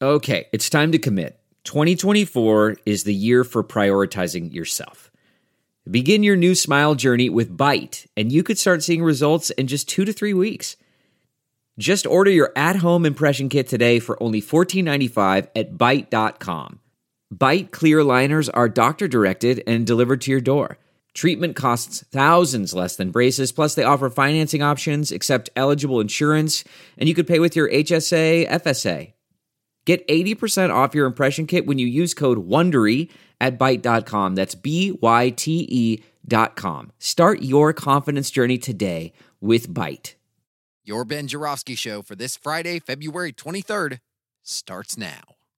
Okay, it's time to commit. 2024 is the year for prioritizing yourself. Begin your new smile journey with Byte, and you could start seeing results in just 2 to 3 weeks. Just order your at-home impression kit today for only $14.95 at Byte.com. Byte clear liners are doctor-directed and delivered to your door. Treatment costs thousands less than braces, plus they offer financing options, accept eligible insurance, and you could pay with your HSA, FSA. Get 80% off your impression kit when you use code WONDERY at Byte.com. That's BYTE.com. Start your confidence journey today with Byte. Your Ben Joravsky Show for this Friday, February 23rd, starts now.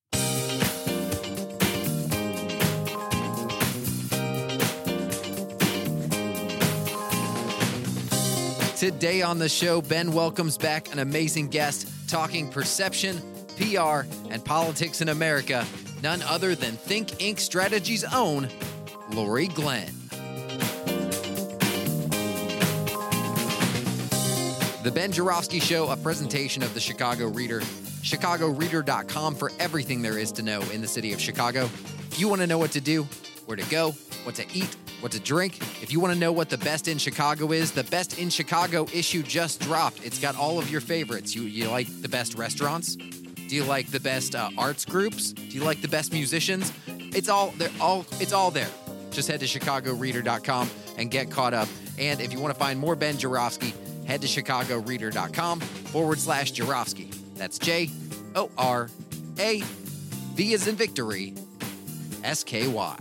Today on the show, Ben welcomes back an amazing guest talking perception, PR, and politics in America, none other than Think Inc. Strategy's own Lori Glenn. The Ben Joravsky Show, a presentation of the Chicago Reader, chicagoreader.com for everything there is to know in the city of Chicago. If you want to know what to do, where to go, what to eat, what to drink, if you want to know what the best in Chicago is, the Best in Chicago issue just dropped. It's got all of your favorites. You like the best restaurants? Do you like the best arts groups? Do you like the best musicians? It's all there. It's all there. Just head to chicagoreader.com and get caught up. And if you want to find more Ben Joravsky, head to chicagoreader.com/Joravsky. That's J-O-R-A, V as in victory, S-K-Y.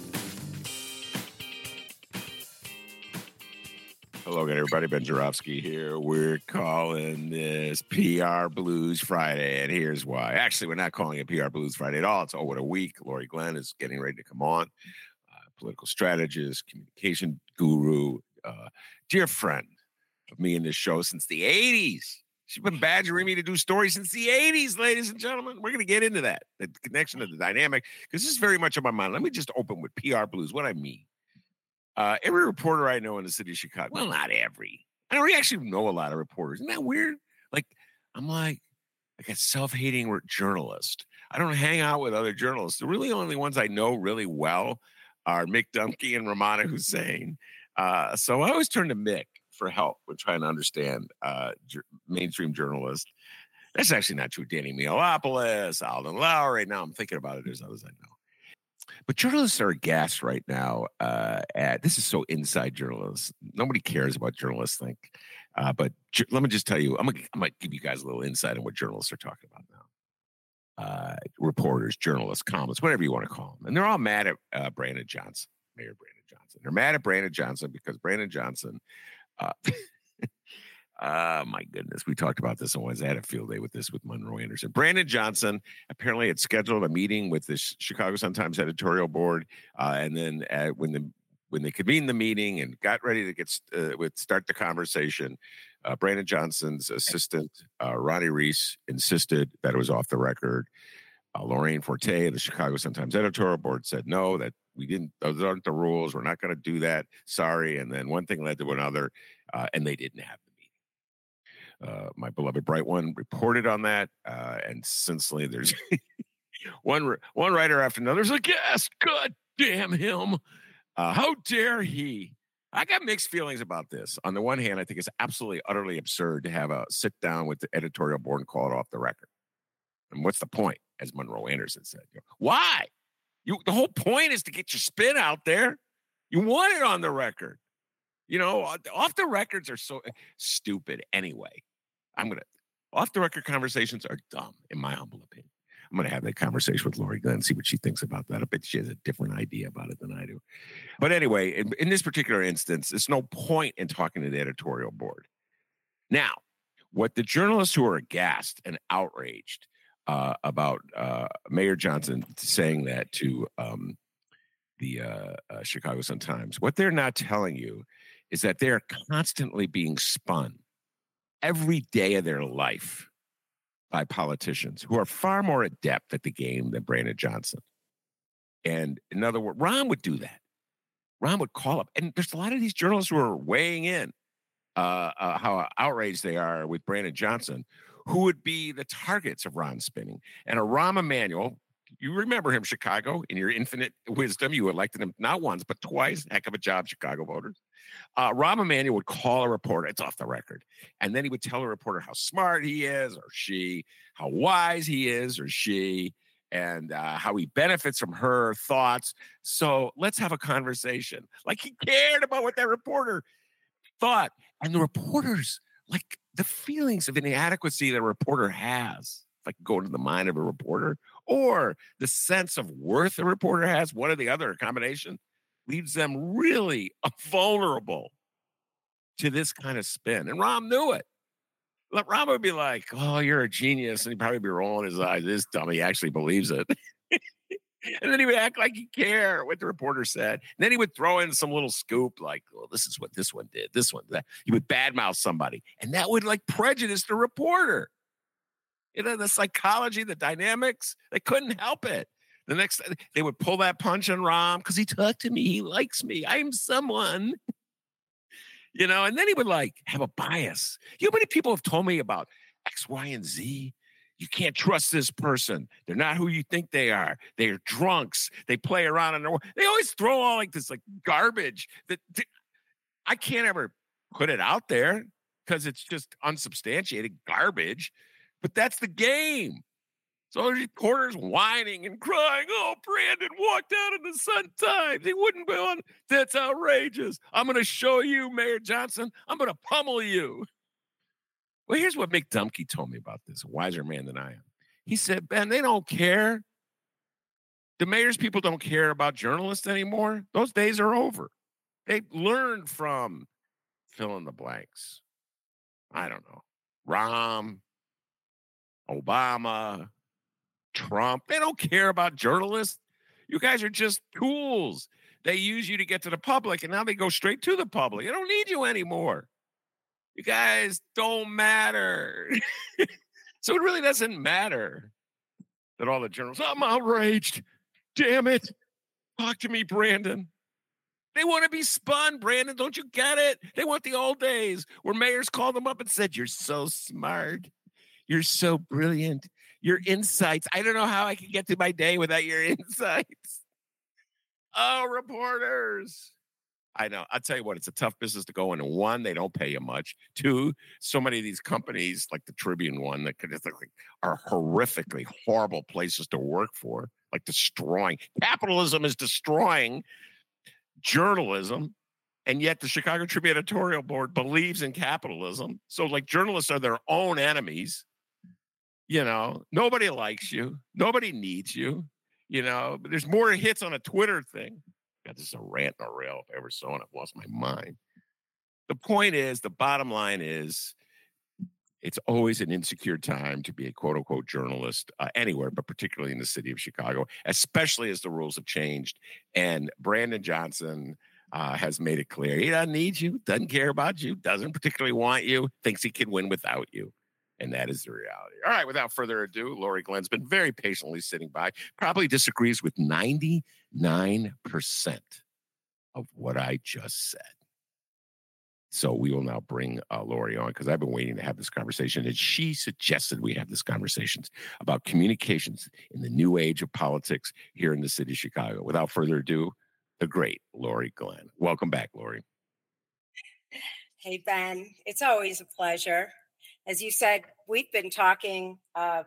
Hello again, everybody. Ben Joravsky here. We're calling this PR Blues Friday, and here's why. Actually, we're not calling it PR Blues Friday at all. It's over a week. Lori Glenn is getting ready to come on. Political strategist, communication guru, dear friend of me in this show since the 80s. She's been badgering me to do stories since the 80s, ladies and gentlemen. We're going to get into that, the connection to the dynamic, because this is very much on my mind. Let me just open with PR Blues, what I mean. Every reporter I know in the city of Chicago, well, not every. I don't actually know a lot of reporters. Isn't that weird? I'm like a self-hating journalist. I don't hang out with other journalists. The really only ones I know really well are Mick Dumke and Ramana Hussein. So I always turn to Mick for help when trying to understand mainstream journalists. That's actually not true. Danny Mealopoulos, Alden Lowry. Now I'm thinking about it. There's others I know. But journalists are aghast right now. This is so inside journalists. Nobody cares about journalists think. But let me just tell you, I'm gonna give you guys a little insight on what journalists are talking about now. Reporters, journalists, columnists, whatever you want to call them. And they're all mad at Brandon Johnson, Mayor Brandon Johnson. They're mad at Brandon Johnson because Brandon Johnson, my goodness, we talked about this on Wednesday. I had a field day with this with Monroe Anderson. Brandon Johnson apparently had scheduled a meeting with the Chicago Sun-Times editorial board, and then when they convened the meeting and got ready to start the conversation, Brandon Johnson's assistant, Ronnie Reese, insisted that it was off the record. Lorraine Forte of the Chicago Sun-Times editorial board said, no, that we didn't, those aren't the rules. We're not going to do that. Sorry. And then one thing led to another, and they didn't have the meeting. My beloved Bright One reported on that. And since there's one writer after another is like, yes, God damn him. How dare he? I got mixed feelings about this. On the one hand, I think it's absolutely, utterly absurd to have a sit down with the editorial board and call it off the record. And what's the point? As Monroe Anderson said, why? The whole point is to get your spin out there. You want it on the record. Off the records are so stupid anyway. Off the record conversations are dumb, in my humble opinion. I'm going to have that conversation with Lori Glenn, see what she thinks about that. I bet she has a different idea about it than I do. But anyway, in this particular instance, there's no point in talking to the editorial board. Now, what the journalists who are aghast and outraged about Mayor Johnson saying that to the Chicago Sun-Times, what they're not telling you is that they're constantly being spun every day of their life by politicians who are far more adept at the game than Brandon Johnson. And in other words, Ron would do that. Ron would call up. And there's a lot of these journalists who are weighing in how outraged they are with Brandon Johnson, who would be the targets of Rahm spinning. And a Rahm Emanuel, you remember him, Chicago, in your infinite wisdom, you elected him not once, but twice. Heck of a job, Chicago voters. Rahm Emanuel would call a reporter, it's off the record, and then he would tell a reporter how smart he is or she, how wise he is or she, and how he benefits from her thoughts. So let's have a conversation. Like he cared about what that reporter thought. And the reporters, like the feelings of inadequacy that a reporter has, like go into the mind of a reporter, or the sense of worth a reporter has, one or the other, a combination, leaves them really vulnerable to this kind of spin. And Rahm knew it. Rahm would be like, oh, you're a genius. And he'd probably be rolling his eyes. This dummy actually believes it. And then he would act like he cared what the reporter said. And then he would throw in some little scoop like, well, this is what this one did. This one, that. He would badmouth somebody. And that would like prejudice the reporter. You know, the psychology, the dynamics, they couldn't help it. The next, they would pull that punch on Rahm because he talked to me. He likes me. I'm someone. You know, and then he would like have a bias. You know how many people have told me about X, Y, and Z? You can't trust this person. They're not who you think they are. They're drunks. They play around in their world. They always throw all like this like garbage that I can't ever put it out there because it's just unsubstantiated garbage. But that's the game. So reporters whining and crying. Oh, Brandon walked out in the Sun-Times. He wouldn't be on. That's outrageous. I'm going to show you, Mayor Johnson. I'm going to pummel you. Well, here's what Mick Dumke told me about this, a wiser man than I am. He said, Ben, they don't care. The mayor's people don't care about journalists anymore. Those days are over. They learned from fill in the blanks. I don't know. Rahm, Obama, Trump. They don't care about journalists. You guys are just tools. They use you to get to the public, and now they go straight to the public. They don't need you anymore. You guys don't matter. So it really doesn't matter that all the journalists, I'm outraged. Damn it. Talk to me, Brandon. They want to be spun, Brandon. Don't you get it? They want the old days where mayors called them up and said, you're so smart. You're so brilliant. Your insights. I don't know how I can get through my day without your insights. Oh, reporters. I know. I'll tell you what, it's a tough business to go in. One, they don't pay you much. Two, so many of these companies, like the Tribune one, that are horrifically horrible places to work for, like destroying. Capitalism is destroying journalism. And yet the Chicago Tribune editorial board believes in capitalism. So like journalists are their own enemies. You know, nobody likes you. Nobody needs you. You know, but there's more hits on a Twitter thing. God, this is a rant and a rail if I ever saw it. I've lost my mind. The point is, the bottom line is, it's always an insecure time to be a quote unquote journalist anywhere, but particularly in the city of Chicago, especially as the rules have changed. And Brandon Johnson has made it clear he doesn't need you, doesn't care about you, doesn't particularly want you, thinks he can win without you. And that is the reality. All right, without further ado, Lori Glenn's been very patiently sitting by, probably disagrees with 99% of what I just said. So we will now bring Lori on because I've been waiting to have this conversation. And she suggested we have this conversations about communications in the new age of politics here in the city of Chicago. Without further ado, the great Lori Glenn. Welcome back, Lori. Hey, Ben. It's always a pleasure. As you said, we've been talking, for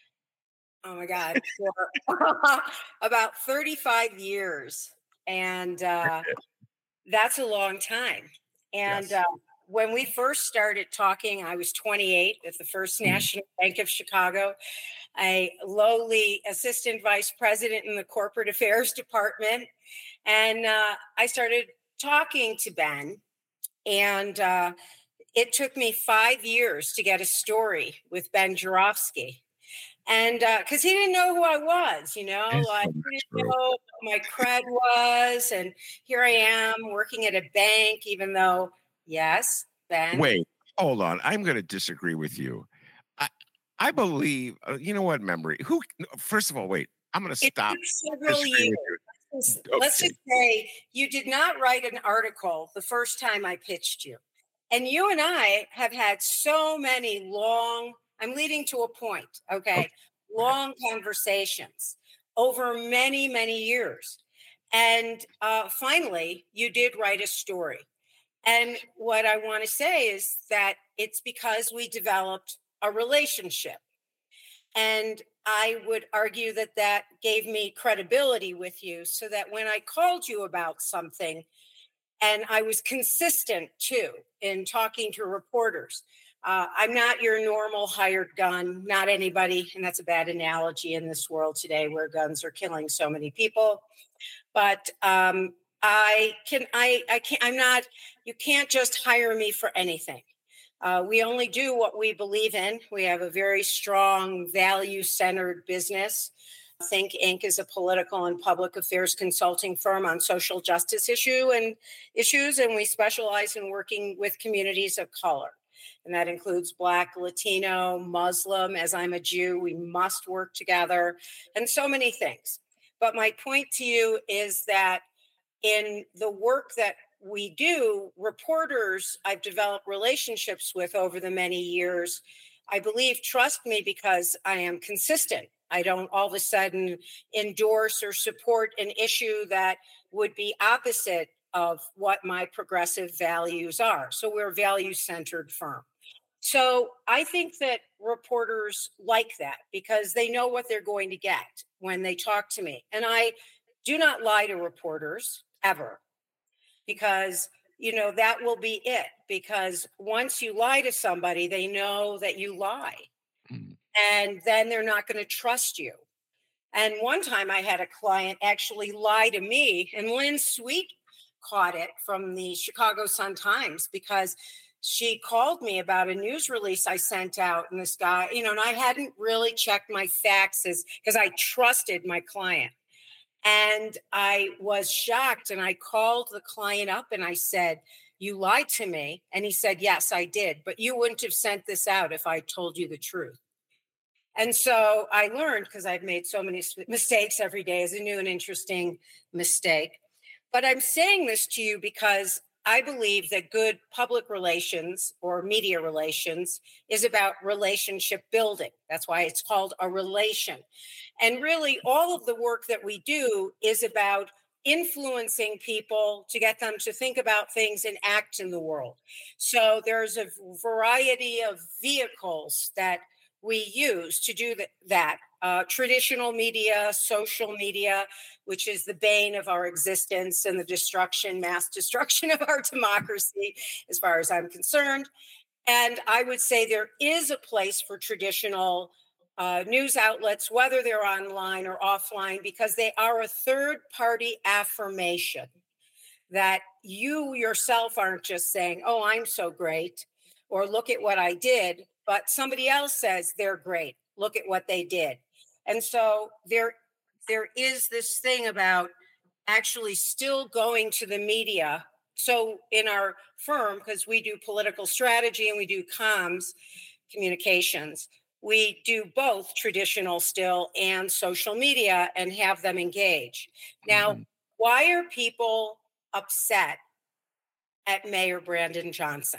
about 35 years. And that's a long time. And yes. When we first started talking, I was 28 at the First National Bank of Chicago, a lowly assistant vice president in the corporate affairs department. And I started talking to Ben, and it took me 5 years to get a story with Ben Joravsky. And because he didn't know who I was, you know, like he didn't know what my cred was. And here I am working at a bank, even though, yes, Ben. Wait, hold on. I'm going to disagree with you. I believe, you know what, memory? First of all, wait, I'm going to stop. Several years. Let's just say you did not write an article the first time I pitched you. And you and I have had so many long I'm leading to a point. Okay. Long conversations over many, many years. And finally, you did write a story. And what I want to say is that it's because we developed a relationship. And I would argue that that gave me credibility with you so that when I called you about something, and I was consistent too in talking to reporters. I'm not your normal hired gun, not anybody, and that's a bad analogy in this world today where guns are killing so many people. But I'm not, you can't just hire me for anything. We only do what we believe in. We have a very strong value-centered business. Think Inc. is a political and public affairs consulting firm on social justice issues, and we specialize in working with communities of color. And that includes Black, Latino, Muslim. As I'm a Jew, we must work together, and so many things. But my point to you is that in the work that we do, reporters I've developed relationships with over the many years, I believe, trust me because I am consistent. I don't all of a sudden endorse or support an issue that would be opposite of what my progressive values are. So we're a value-centered firm. So I think that reporters like that because they know what they're going to get when they talk to me. And I do not lie to reporters ever because, that will be it. Because once you lie to somebody, they know that you lie. And then they're not going to trust you. And one time I had a client actually lie to me, and Lynn Sweet caught it from the Chicago Sun-Times because she called me about a news release I sent out, and this guy, and I hadn't really checked my faxes because I trusted my client. And I was shocked, and I called the client up and I said, "You lied to me." And he said, "Yes, I did, but you wouldn't have sent this out if I told you the truth." And so I learned, because I've made so many mistakes every day is a new and interesting mistake. But I'm saying this to you because I believe that good public relations or media relations is about relationship building. That's why it's called a relation. And really, all of the work that we do is about influencing people to get them to think about things and act in the world. So there's a variety of vehicles that we use to do that. Traditional media, social media, which is the bane of our existence and the mass destruction of our democracy, as far as I'm concerned. And I would say there is a place for traditional news outlets, whether they're online or offline, because they are a third-party affirmation that you yourself aren't just saying, "Oh, I'm so great," or "Look at what I did," but somebody else says they're great. Look at what they did. And so there is this thing about actually still going to the media. So in our firm, because we do political strategy and we do comms, communications, we do both traditional still and social media and have them engage. Now, why are people upset at Mayor Brandon Johnson?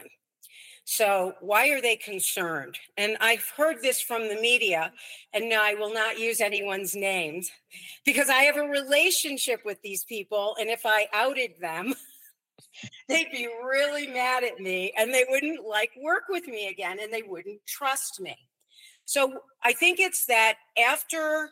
So why are they concerned? And I've heard this from the media, and no, I will not use anyone's names because I have a relationship with these people. And if I outed them, they'd be really mad at me and they wouldn't work with me again and they wouldn't trust me. So I think it's that after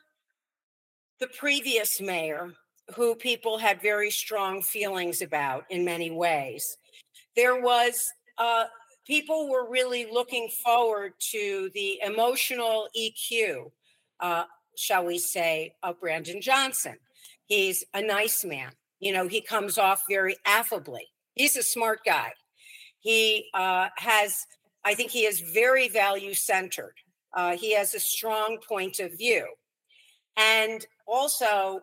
the previous mayor, who people had very strong feelings about in many ways, there was people were really looking forward to the emotional EQ, shall we say, of Brandon Johnson. He's a nice man. He comes off very affably. He's a smart guy. He I think he is very value-centered. He has a strong point of view. And also,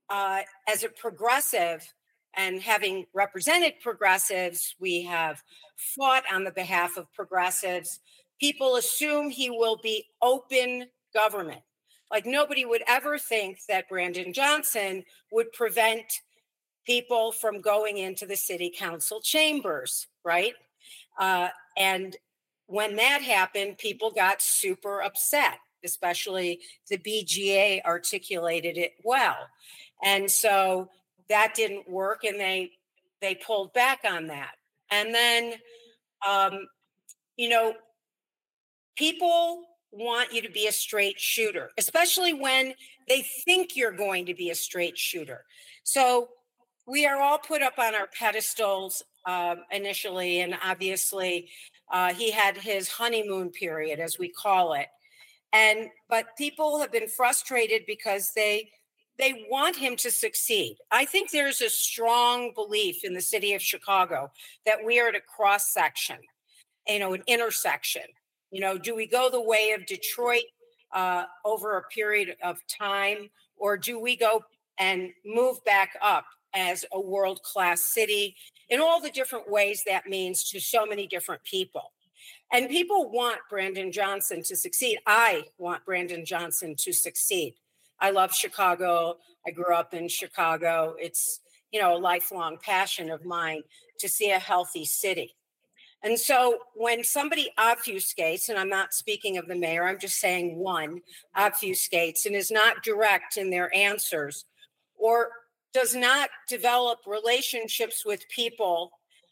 as a progressive, and having represented progressives, we have fought on the behalf of progressives. People assume he will be open government. Like nobody would ever think that Brandon Johnson would prevent people from going into the city council chambers, right? And when that happened, people got super upset, especially the BGA articulated it well. And so that didn't work, and they pulled back on that. And then um, you know, people want you to be a straight shooter, especially when they think you're going to be a straight shooter. So we are all put up on our pedestals initially, and obviously, he had his honeymoon period, as we call it. And but people have been frustrated because they want him to succeed. I think there's a strong belief in the city of Chicago that we are at a cross section, an intersection. Do we go the way of Detroit over a period of time, or do we go and move back up as a world class city in all the different ways that means to so many different people? And people want Brandon Johnson to succeed. I want Brandon Johnson to succeed. I love Chicago. I grew up in Chicago. It's, a lifelong passion of mine to see a healthy city. And so when somebody obfuscates, and I'm not speaking of the mayor, I'm just saying one obfuscates and is not direct in their answers, or does not develop relationships with people,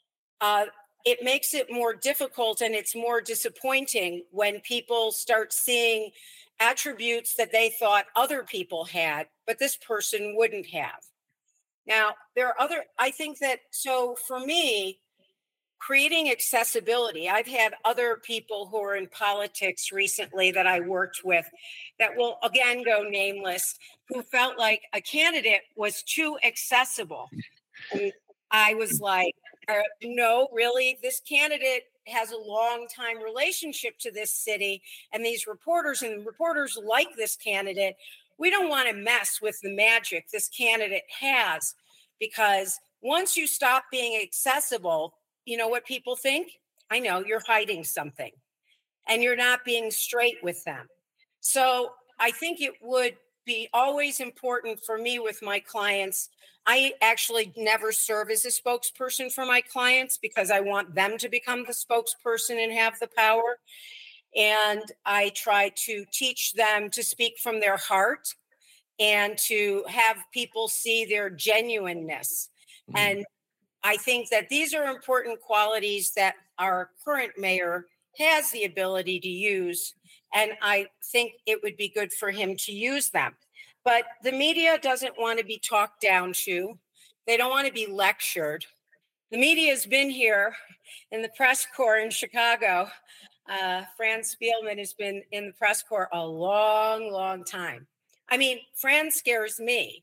it makes it more difficult, and it's more disappointing when people start seeing attributes that they thought other people had, but this person wouldn't have. Now, I think that, so for me, creating accessibility, I've had other people who are in politics recently that I worked with that will again go nameless, who felt like a candidate was too accessible. And I was like, no, really, this candidate has a long time relationship to this city and these reporters, and reporters like this candidate. We don't want to mess with the magic this candidate has, because once you stop being accessible, you know what people think? I know you're hiding something and you're not being straight with them. So I think it would be always important for me with my clients. I actually never serve as a spokesperson for my clients because I want them to become the spokesperson and have the power. And I try to teach them to speak from their heart and to have people see their genuineness. Mm-hmm. And I think that these are important qualities that our current mayor has the ability to use, and I think it would be good for him to use them. But the media doesn't want to be talked down to. They don't want to be lectured. The media has been here in the press corps in Chicago. Fran Spielman has been in the press corps a long, long time. I mean, Fran scares me.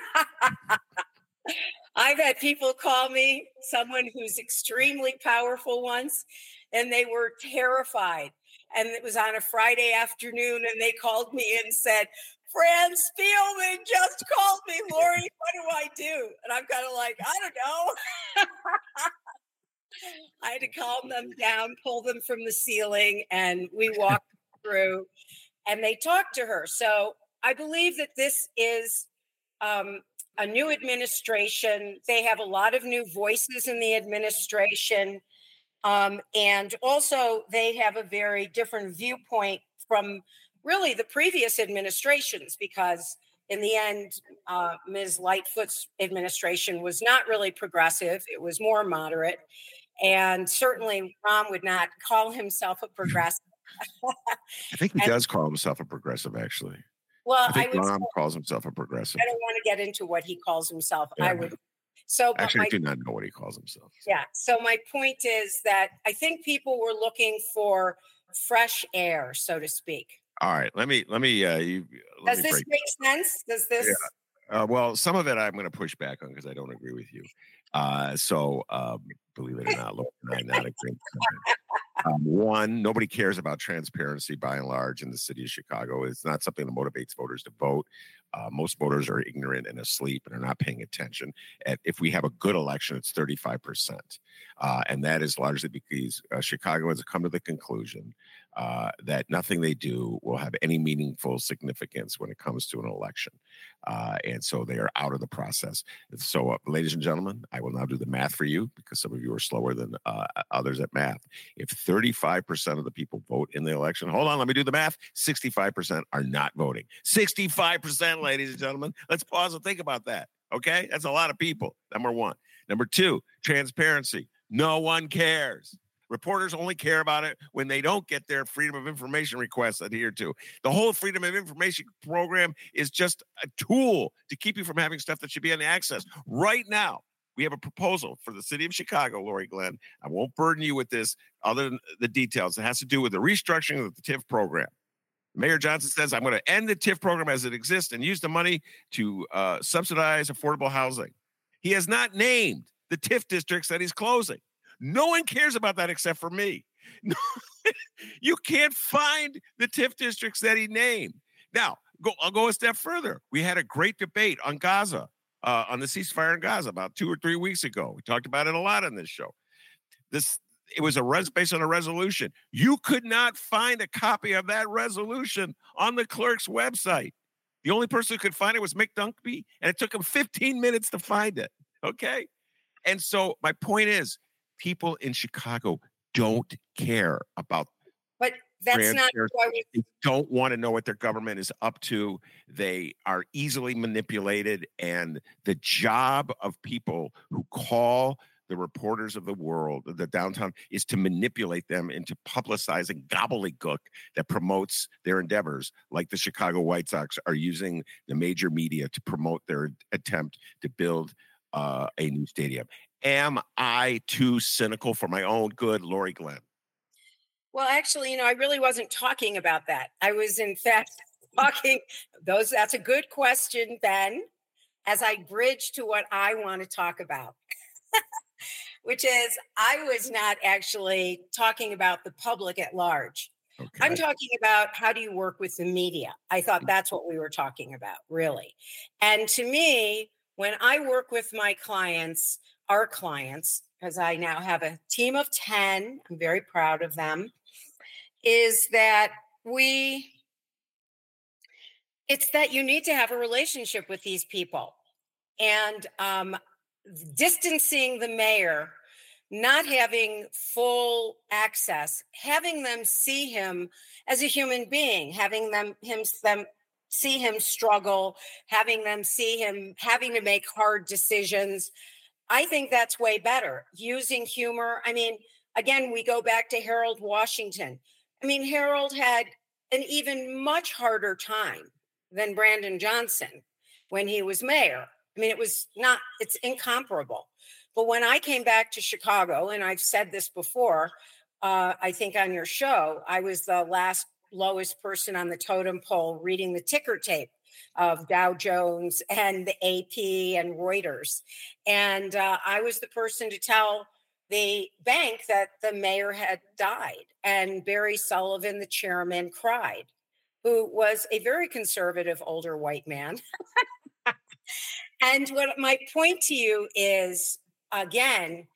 I've had people call me, someone who's extremely powerful once, and they were terrified. And it was on a Friday afternoon, and they called me and said, Fran Spielman just called me, Lori, what do I do? And I'm kind of like, I don't know. I had to calm them down, pull them from the ceiling, and we walked through, and they talked to her. So I believe that this is a new administration. They have a lot of new voices in the administration. And also they have a very different viewpoint from really the previous administrations, because in the end, Ms. Lightfoot's administration was not really progressive. It was more moderate. And certainly Rahm would not call himself a progressive. I think he does call himself a progressive, actually. Well, I think Rahm calls himself a progressive. I don't want to get into what he calls himself. Yeah. I would. So actually, I do not know what he calls himself. Yeah. So my point is that I think people were looking for fresh air, so to speak. All right. Let me. Does this make sense? Does this? Yeah. Well, some of it I'm going to push back on because I don't agree with you. So believe it or not, look, I'm not agreeing. One, nobody cares about transparency by and large in the city of Chicago. It's not something that motivates voters to vote. Most voters are ignorant and asleep and are not paying attention. And if we have a good election, it's 35%. And that is largely because Chicago has come to the conclusion that nothing they do will have any meaningful significance when it comes to an election. And so they are out of the process. So, ladies and gentlemen, I will now do the math for you because some of you are slower than others at math. If 35% of the people vote in the election, hold on, let me do the math. 65% are not voting. 65%, ladies and gentlemen. Let's pause and think about that. Okay? That's a lot of people. Number one. Number two, transparency. No one cares. Reporters only care about it when they don't get their freedom of information requests adhered to. The whole freedom of information program is just a tool to keep you from having stuff that should be on access. Right now, we have a proposal for the city of Chicago, Lori Glenn. I won't burden you with this other than the details. It has to do with the restructuring of the TIF program. Mayor Johnson says, I'm going to end the TIF program as it exists and use the money to subsidize affordable housing. He has not named the TIF districts that he's closing. No one cares about that except for me. No, you can't find the TIF districts that he named. Now, I'll go a step further. We had a great debate on Gaza, on the ceasefire in Gaza about 2 or 3 weeks ago. We talked about it a lot on this show. It was based on a resolution. You could not find a copy of that resolution on the clerk's website. The only person who could find it was Mick Dunkby, and it took him 15 minutes to find it. Okay? And so my point is, people in Chicago don't care about. But that's not why they don't want to know what their government is up to. They are easily manipulated. And the job of people who call the reporters of the world, the downtown, is to manipulate them into publicizing gobbledygook that promotes their endeavors, like the Chicago White Sox are using the major media to promote their attempt to build a new stadium. Am I too cynical for my own good, Lori Glenn? Well, actually, I really wasn't talking about that. I was, in fact, talking that's a good question, Ben, as I bridge to what I want to talk about, which is I was not actually talking about the public at large. Okay. I'm talking about how do you work with the media? I thought that's what we were talking about, really. And to me, when I work with my clients, our clients, because I now have a team of 10, I'm very proud of them, is that it's that you need to have a relationship with these people. And distancing the mayor, not having full access, having them see him as a human being, having them see him struggle, having them see him having to make hard decisions. I think that's way better. Using humor. I mean, again, we go back to Harold Washington. I mean, Harold had an even much harder time than Brandon Johnson when he was mayor. I mean, it's incomparable. But when I came back to Chicago, and I've said this before, I think on your show, I was the lowest person on the totem pole reading the ticker tape of Dow Jones and the AP and Reuters. And I was the person to tell the bank that the mayor had died. And Barry Sullivan, the chairman, cried, who was a very conservative older white man. And what my point to you is, again,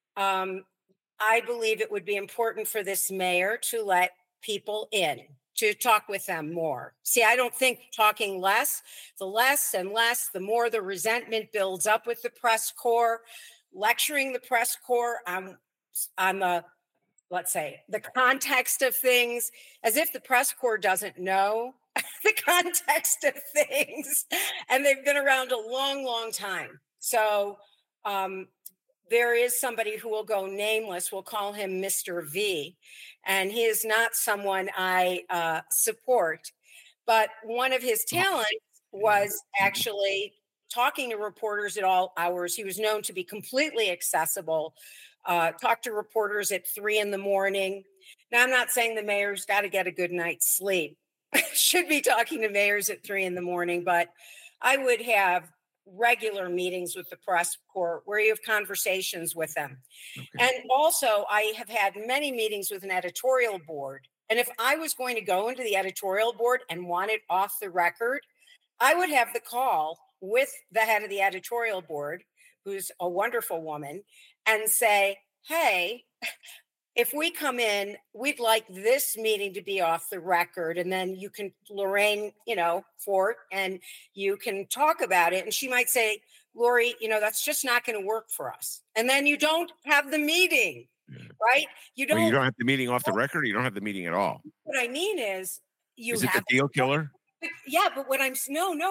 I believe it would be important for this mayor to let people in, to talk with them more. See, I don't think talking less, the less and less, the more the resentment builds up with the press corps, lecturing the press corps on the, let's say, the context of things, as if the press corps doesn't know the context of things. And they've been around a long, long time. So there is somebody who will go nameless. We'll call him Mr. V. And he is not someone I support. But one of his talents was actually talking to reporters at all hours. He was known to be completely accessible, talk to reporters at 3 a.m. Now, I'm not saying the mayor's got to get a good night's sleep. Should be talking to mayors at 3 a.m, but I would have regular meetings with the press corps where you have conversations with them. Okay. And also, I have had many meetings with an editorial board. And if I was going to go into the editorial board and want it off the record, I would have the call with the head of the editorial board, who's a wonderful woman, and say, hey, if we come in, we'd like this meeting to be off the record. And then you can, Lorraine, Fort, and you can talk about it. And she might say, Lori, that's just not going to work for us. And then you don't have the meeting, right? You don't have the meeting off the record, or you don't have the meeting at all. What I mean is Is it the deal killer? Yeah, but what I'm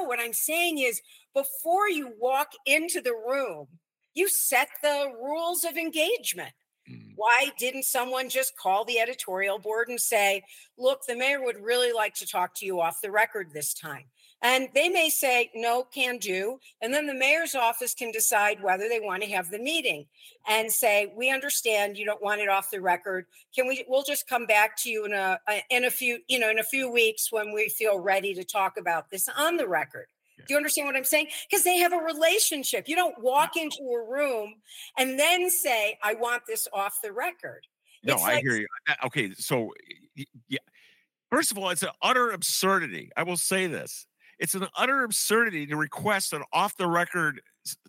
saying is before you walk into the room, you set the rules of engagement. Why didn't someone just call the editorial board and say, look, the mayor would really like to talk to you off the record this time? And they may say, no, can do. And then the mayor's office can decide whether they want to have the meeting and say, we understand you don't want it off the record. We'll just come back to you in a few weeks when we feel ready to talk about this on the record. Do you understand what I'm saying? Because they have a relationship. You don't walk into a room and then say, I want this off the record. No, I hear you. Okay, so yeah. First of all, it's an utter absurdity. I will say this. It's an utter absurdity to request an off-the-record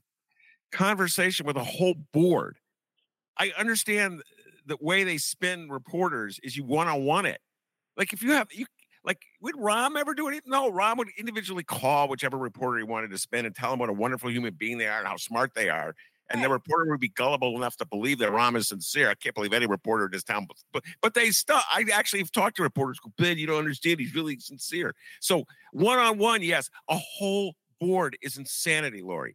conversation with a whole board. I understand the way they spin reporters is you one-on-one it. Like if would Rahm ever do anything? No, Rahm would individually call whichever reporter he wanted to spin and tell them what a wonderful human being they are and how smart they are. And the reporter would be gullible enough to believe that Rahm is sincere. I can't believe any reporter in this town, but they stuck. I actually have talked to reporters who, Ben, you don't understand. He's really sincere. So one-on-one, yes, a whole board is insanity, Lori.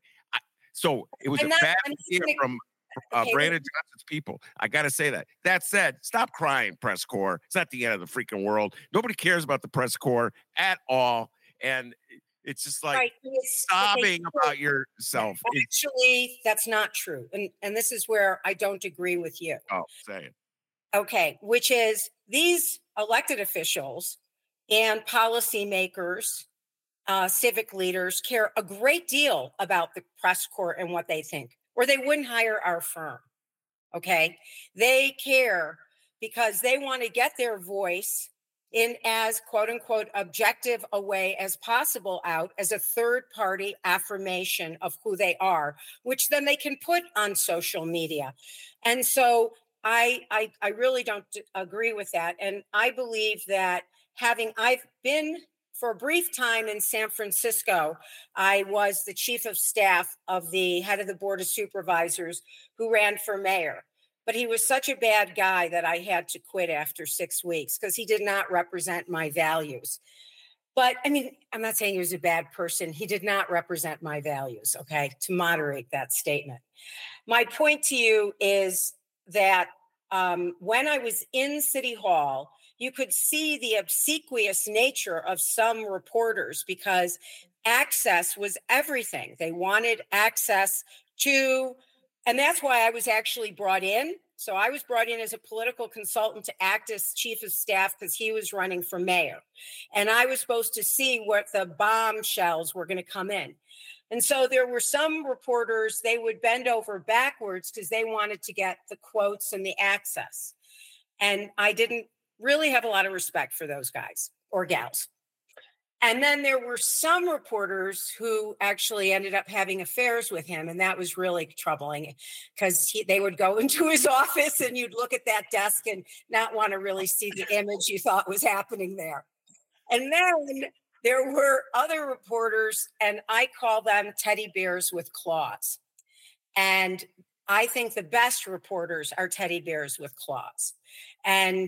So it was a bad idea from Brandon Johnson's people. I got to say that. That said, stop crying, press corps. It's not the end of the freaking world. Nobody cares about the press corps at all. And it's just like sobbing about yourself. Actually, that's not true. And this is where I don't agree with you. Oh, say it. Okay, which is these elected officials and policymakers, civic leaders care a great deal about the press corps and what they think, or they wouldn't hire our firm. Okay, they care because they want to get their voice in as quote unquote objective a way as possible out as a third party affirmation of who they are, which then they can put on social media. And so I really don't agree with that. And I believe that I've been for a brief time in San Francisco, I was the chief of staff of the head of the board of supervisors who ran for mayor. But he was such a bad guy that I had to quit after 6 weeks because he did not represent my values. But I mean, I'm not saying he was a bad person. He did not represent my values, okay, to moderate that statement. My point to you is that when I was in City Hall, you could see the obsequious nature of some reporters because access was everything. They wanted access to. And that's why I was actually brought in. So I was brought in as a political consultant to act as chief of staff because he was running for mayor. And I was supposed to see what the bombshells were going to come in. And so there were some reporters, they would bend over backwards because they wanted to get the quotes and the access. And I didn't really have a lot of respect for those guys or gals. And then there were some reporters who actually ended up having affairs with him. And that was really troubling because they would go into his office and you'd look at that desk and not want to really see the image you thought was happening there. And then there were other reporters, and I call them teddy bears with claws. And I think the best reporters are teddy bears with claws. And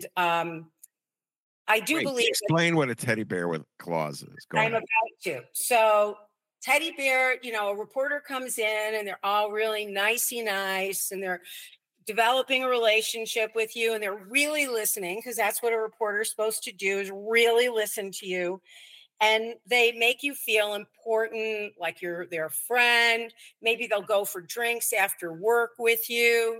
I do believe. Explain what a teddy bear with claws is. I'm about to. So, teddy bear, a reporter comes in and they're all really nicey nice and they're developing a relationship with you and they're really listening because that's what a reporter is supposed to do is really listen to you. And they make you feel important, like you're their friend. Maybe they'll go for drinks after work with you.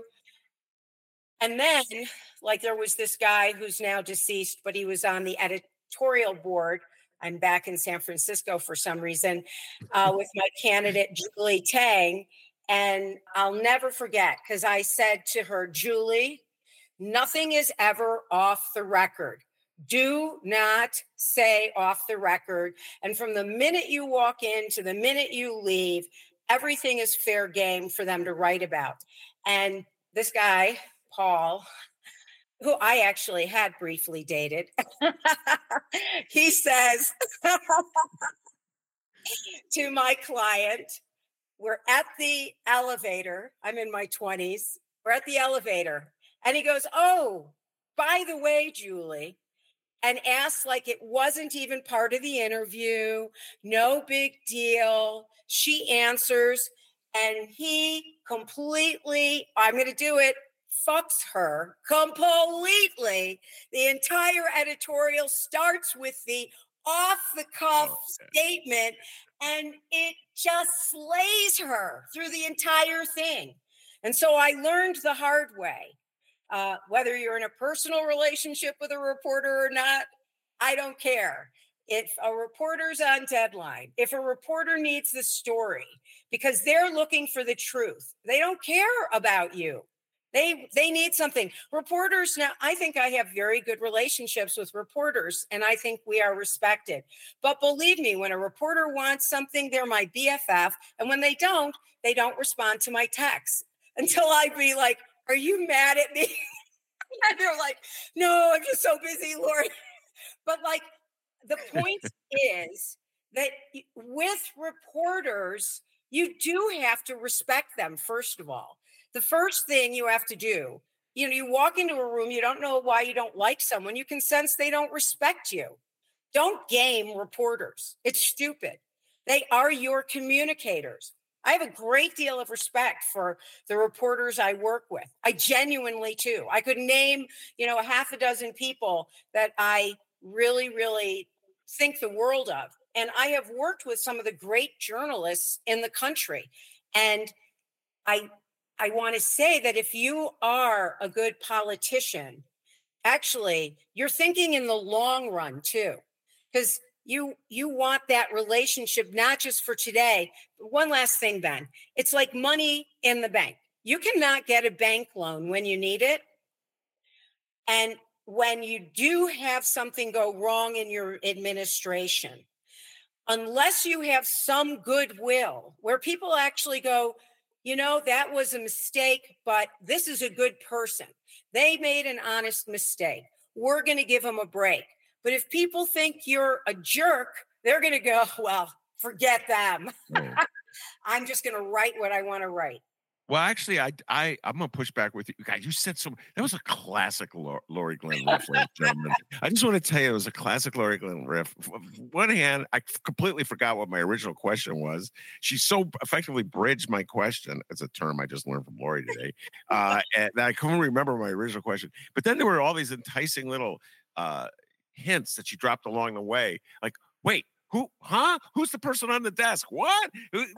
And then, like there was this guy who's now deceased, but he was on the editorial board. I'm back in San Francisco for some reason with my candidate, Julie Tang. And I'll never forget because I said to her, Julie, nothing is ever off the record. Do not say off the record. And from the minute you walk in to the minute you leave, everything is fair game for them to write about. And this guy, Paul, who I actually had briefly dated, he says to my client, we're at the elevator. I'm in my 20s. We're at the elevator. And he goes, "Oh, by the way, Julie," and asks like it wasn't even part of the interview. No big deal. She answers, and he completely, I'm going to do it, fucks her completely. The entire editorial starts with the off the cuff statement, and it just slays her through the entire thing. And so I learned the hard way. Whether you're in a personal relationship with a reporter or not, I don't care. If a reporter's on deadline, if a reporter needs the story, because they're looking for the truth, they don't care about you. They need something. Reporters now, I think I have very good relationships with reporters, and I think we are respected. But believe me, when a reporter wants something, they're my BFF. And when they don't respond to my texts until I be like, "Are you mad at me?" And they're like, "No, I'm just so busy, Lori." But like, the point is that with reporters, you do have to respect them, first of all. The first thing you have to do, you walk into a room, you don't know why you don't like someone. You can sense they don't respect you. Don't game reporters. It's stupid. They are your communicators. I have a great deal of respect for the reporters I work with. I genuinely do. I could name, a half a dozen people that I really, really think the world of. And I have worked with some of the great journalists in the country. And I want to say that if you are a good politician, actually, you're thinking in the long run too, because you want that relationship, not just for today. One last thing, Ben, it's like money in the bank. You cannot get a bank loan when you need it. And when you do have something go wrong in your administration, unless you have some goodwill where people actually go, that was a mistake, but this is a good person. They made an honest mistake. We're going to give them a break. But if people think you're a jerk, they're going to go, well, forget them. I'm just going to write what I want to write. Well, actually, I'm going to push back with you. Guys, you said that was a classic Lori Glenn riff, ladies and gentlemen. I just want to tell you, it was a classic Lori Glenn riff. On one hand, I completely forgot what my original question was. She so effectively bridged my question. It's a term I just learned from Lori today. And I couldn't remember my original question. But then there were all these enticing little hints that she dropped along the way. Like, wait, who's the person on the desk? What?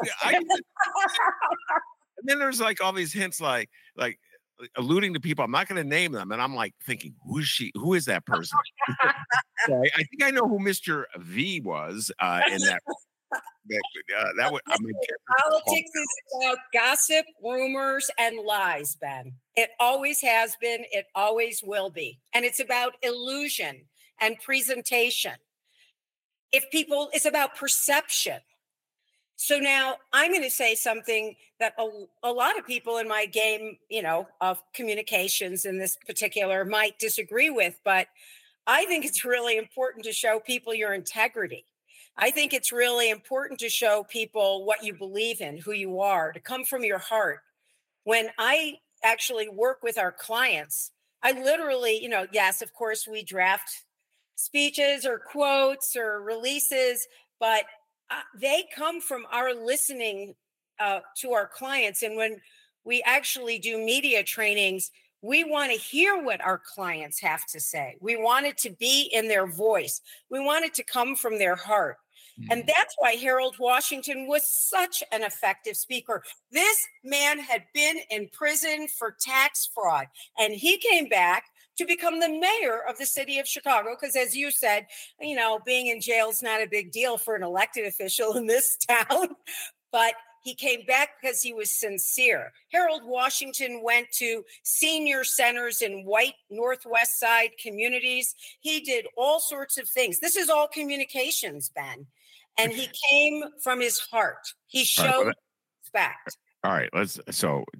And then there's like all these hints, like alluding to people. I'm not going to name them, and I'm like thinking, who is she? Who is that person? So I think I know who Mr. V was in that. That would. Politics is about gossip, rumors, and lies, Ben. It always has been. It always will be, and it's about illusion and presentation. It's about perception. So now I'm going to say something that a lot of people in my game, of communications in this particular might disagree with, but I think it's really important to show people your integrity. I think it's really important to show people what you believe in, who you are, to come from your heart. When I actually work with our clients, I literally, yes, of course, we draft speeches or quotes or releases, but they come from our listening to our clients. And when we actually do media trainings, we want to hear what our clients have to say. We want it to be in their voice. We want it to come from their heart. And that's why Harold Washington was such an effective speaker. This man had been in prison for tax fraud, and he came back to become the mayor of the city of Chicago. Because as you said, being in jail is not a big deal for an elected official in this town. But he came back because he was sincere. Harold Washington went to senior centers in white Northwest Side communities. He did all sorts of things. This is all communications, Ben. And he came from his heart. He showed respect. All right. So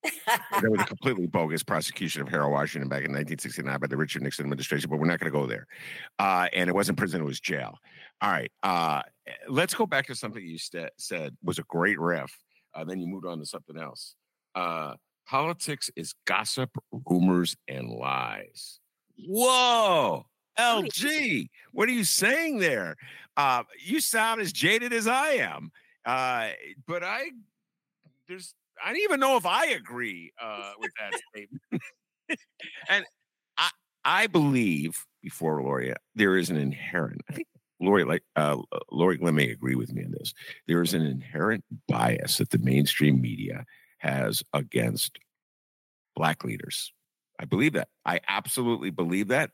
That was a completely bogus prosecution of Harold Washington back in 1969 by the Richard Nixon administration, but we're not going to go there. And it wasn't prison, it was jail. All right. Let's go back to something you said was a great riff. Then you moved on to something else. Politics is gossip, rumors, and lies. Whoa. LG, what are you saying there? You sound as jaded as I am. But I don't even know if I agree with that statement. And I believe, before Lori, there is an inherent, I think Lori Glenn may agree with me on this. There is an inherent bias that the mainstream media has against Black leaders. I believe that. I absolutely believe that.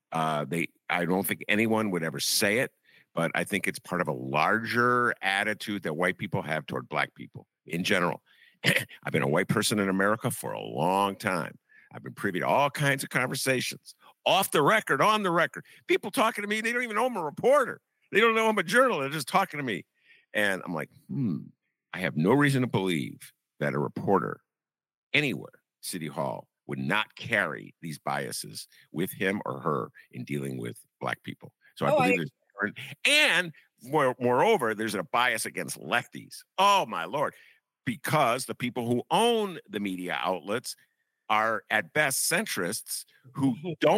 I don't think anyone would ever say it, but I think it's part of a larger attitude that white people have toward Black people in general. I've been a white person in America for a long time. I've been privy to all kinds of conversations, off the record, on the record. People talking to me, they don't even know I'm a reporter. They don't know I'm a journalist. They're just talking to me. And I'm like, I have no reason to believe that a reporter anywhere, City Hall, would not carry these biases with him or her in dealing with Black people. So I believe and moreover, there's a bias against lefties. Oh my Lord. Because the people who own the media outlets are at best centrists who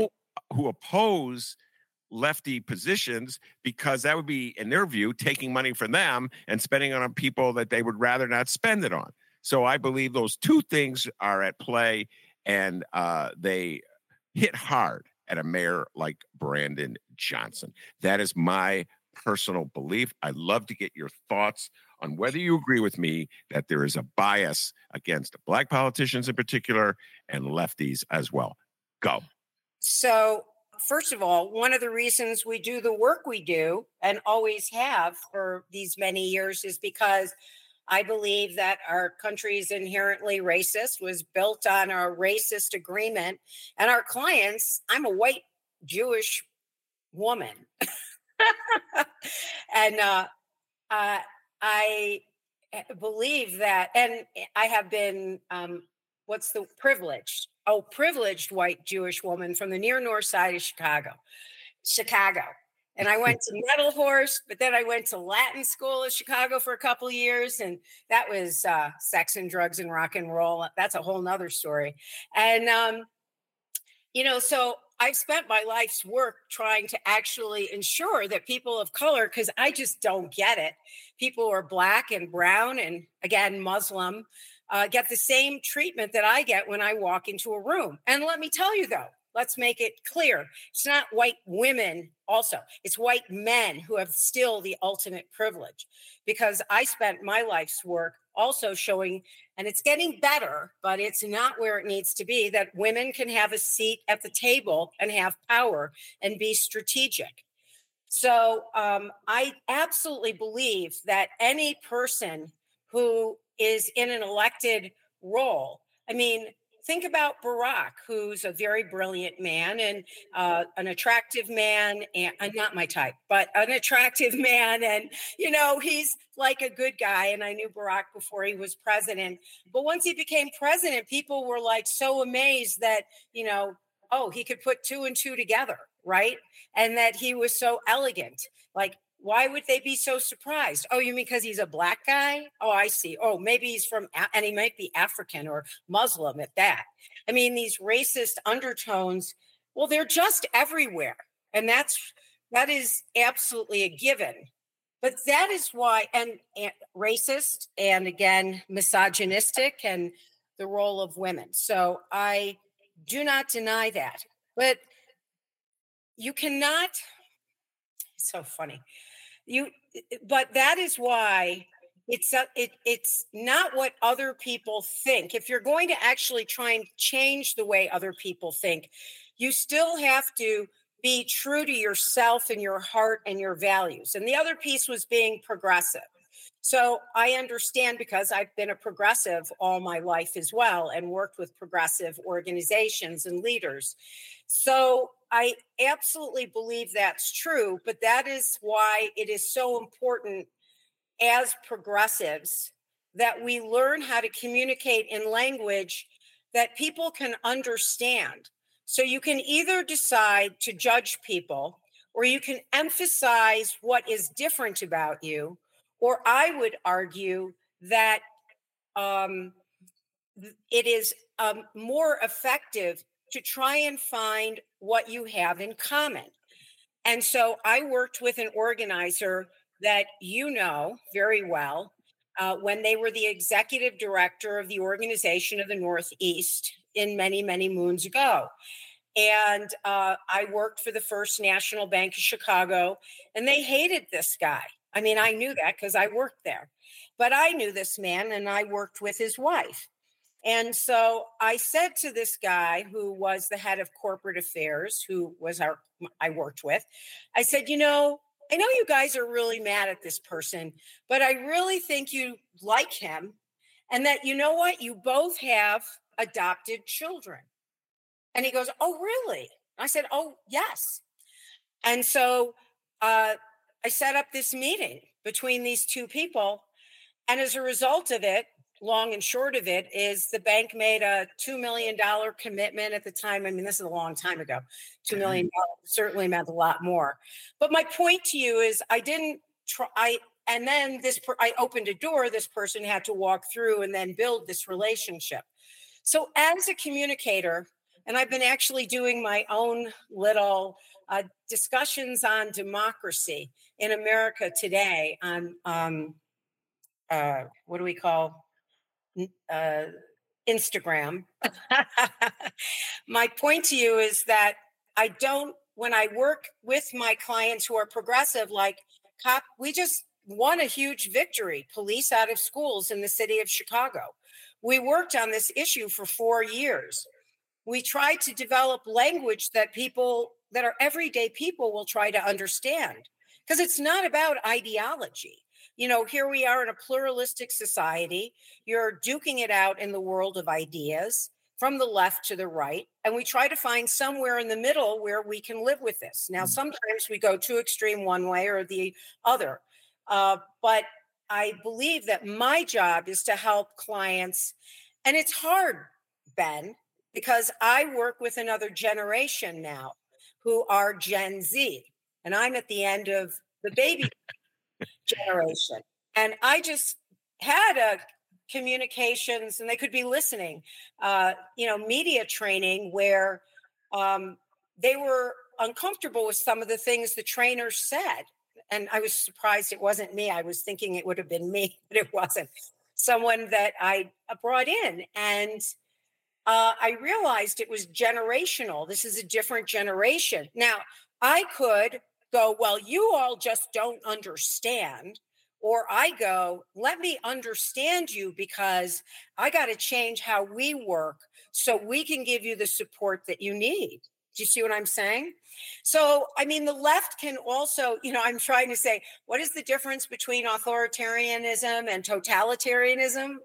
oppose lefty positions, because that would be, in their view, taking money from them and spending it on people that they would rather not spend it on. So I believe those two things are at play, and they hit hard at a mayor like Brandon Johnson. That is my personal belief. I'd love to get your thoughts on whether you agree with me that there is a bias against Black politicians in particular and lefties as well. Go. So, first of all, one of the reasons we do the work we do and always have for these many years is because I believe that our country is inherently racist, was built on a racist agreement. And our clients, I'm a white Jewish woman. And I believe that, and I have been, privileged white Jewish woman from the near north side of Chicago. And I went to Metal Horse, but then I went to Latin School of Chicago for a couple of years. And that was sex and drugs and rock and roll. That's a whole nother story. And, so I've spent my life's work trying to actually ensure that people of color, because I just don't get it, people who are Black and brown and, again, Muslim, get the same treatment that I get when I walk into a room. And let me tell you, though, let's make it clear. It's not white women also. It's white men who have still the ultimate privilege, because I spent my life's work also showing, and it's getting better, but it's not where it needs to be, that women can have a seat at the table and have power and be strategic. So I absolutely believe that any person who is in an elected role, I mean, think about Barack, who's a very brilliant man and an attractive man, and not my type, but an attractive man. And, he's like a good guy. And I knew Barack before he was president. But once he became president, people were like so amazed that, he could put two and two together, right? And that he was so elegant. Like, why would they be so surprised? Oh, you mean because he's a Black guy? Oh, I see. Oh, maybe he's and he might be African or Muslim at that. I mean, these racist undertones, well, they're just everywhere. And that is absolutely a given. But that is why, and racist, and again, misogynistic, and the role of women. So I do not deny that. But you cannot, it's so funny. But that is why it's not what other people think. If you're going to actually try and change the way other people think, you still have to be true to yourself and your heart and your values. And the other piece was being progressive. So I understand, because I've been a progressive all my life as well and worked with progressive organizations and leaders. So I absolutely believe that's true, but that is why it is so important as progressives that we learn how to communicate in language that people can understand. So you can either decide to judge people, or you can emphasize what is different about you, or I would argue that it is more effective to try and find what you have in common. And so I worked with an organizer that you know very well when they were the executive director of the Organization of the Northeast in many, many moons ago. And I worked for the First National Bank of Chicago, and they hated this guy. I mean, I knew that because I worked there. But I knew this man, and I worked with his wife. And so I said to this guy who was the head of corporate affairs, who was I worked with, I said, you know, I know you guys are really mad at this person, but I really think you like him. And that, you know what, you both have adopted children. And he goes, oh, really? I said, oh, yes. And so I set up this meeting between these two people. And as a result of it, long and short of it is the bank made a $2 million commitment at the time. I mean, this is a long time ago. $2 million certainly meant a lot more. But my point to you is I didn't try. And then I opened a door. This person had to walk through and then build this relationship. So as a communicator, and I've been actually doing my own little discussions on democracy in America today on what do we call Instagram. My point to you is that when I work with my clients who are progressive, like we just won a huge victory, police out of schools in the city of Chicago. We worked on this issue for 4 years. We tried to develop language that people that are everyday people will try to understand, because it's not about ideology. You know, here we are in a pluralistic society. You're duking it out in the world of ideas from the left to the right. And we try to find somewhere in the middle where we can live with this. Now, sometimes we go too extreme one way or the other. But I believe that my job is to help clients. And it's hard, Ben, because I work with another generation now who are Gen Z. And I'm at the end of the baby generation. And I just had a communications, and they could be listening, media training where they were uncomfortable with some of the things the trainer said. And I was surprised it wasn't me. I was thinking it would have been me, but it wasn't. Someone that I brought in. And I realized it was generational. This is a different generation. Now, I could go, well, you all just don't understand. Or I go, let me understand you, because I got to change how we work so we can give you the support that you need. Do you see what I'm saying? So, I mean, the left can also, I'm trying to say, what is the difference between authoritarianism and totalitarianism?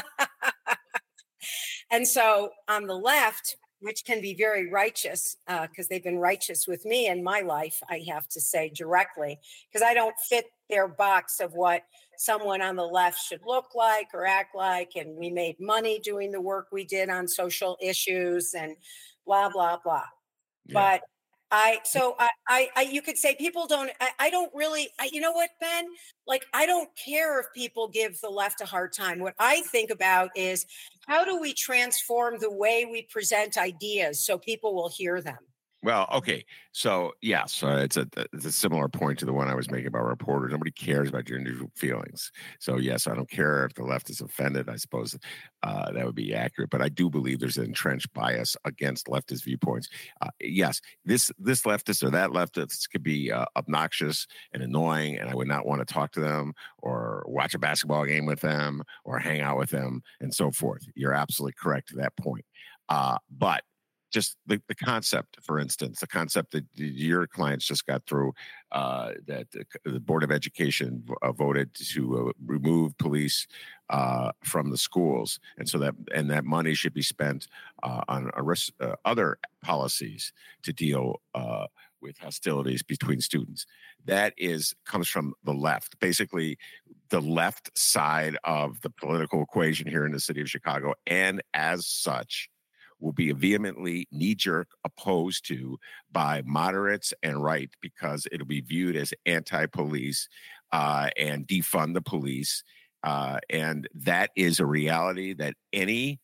And so on the left, which can be very righteous, because they've been righteous with me in my life, I have to say directly, because I don't fit their box of what someone on the left should look like or act like. And we made money doing the work we did on social issues and blah, blah, blah. Yeah. But you could say people don't, I don't really, you know what, Ben? Like, I don't care if people give the left a hard time. What I think about is, how do we transform the way we present ideas so people will hear them? Well, okay. So, yes, it's a similar point to the one I was making about reporters. Nobody cares about your individual feelings. So, yes, I don't care if the left is offended. I suppose that would be accurate. But I do believe there's an entrenched bias against leftist viewpoints. Yes, this leftist or that leftist could be obnoxious and annoying, and I would not want to talk to them or watch a basketball game with them or hang out with them and so forth. You're absolutely correct to that point. But just the concept, for instance, the concept that your clients just got through, that the Board of Education voted to remove police from the schools, and so that money should be spent on other policies to deal with hostilities between students. That comes from the left, basically the left side of the political equation here in the city of Chicago, and as such will be vehemently knee-jerk opposed to by moderates and right, because it'll be viewed as anti-police and defund the police. And that is a reality that any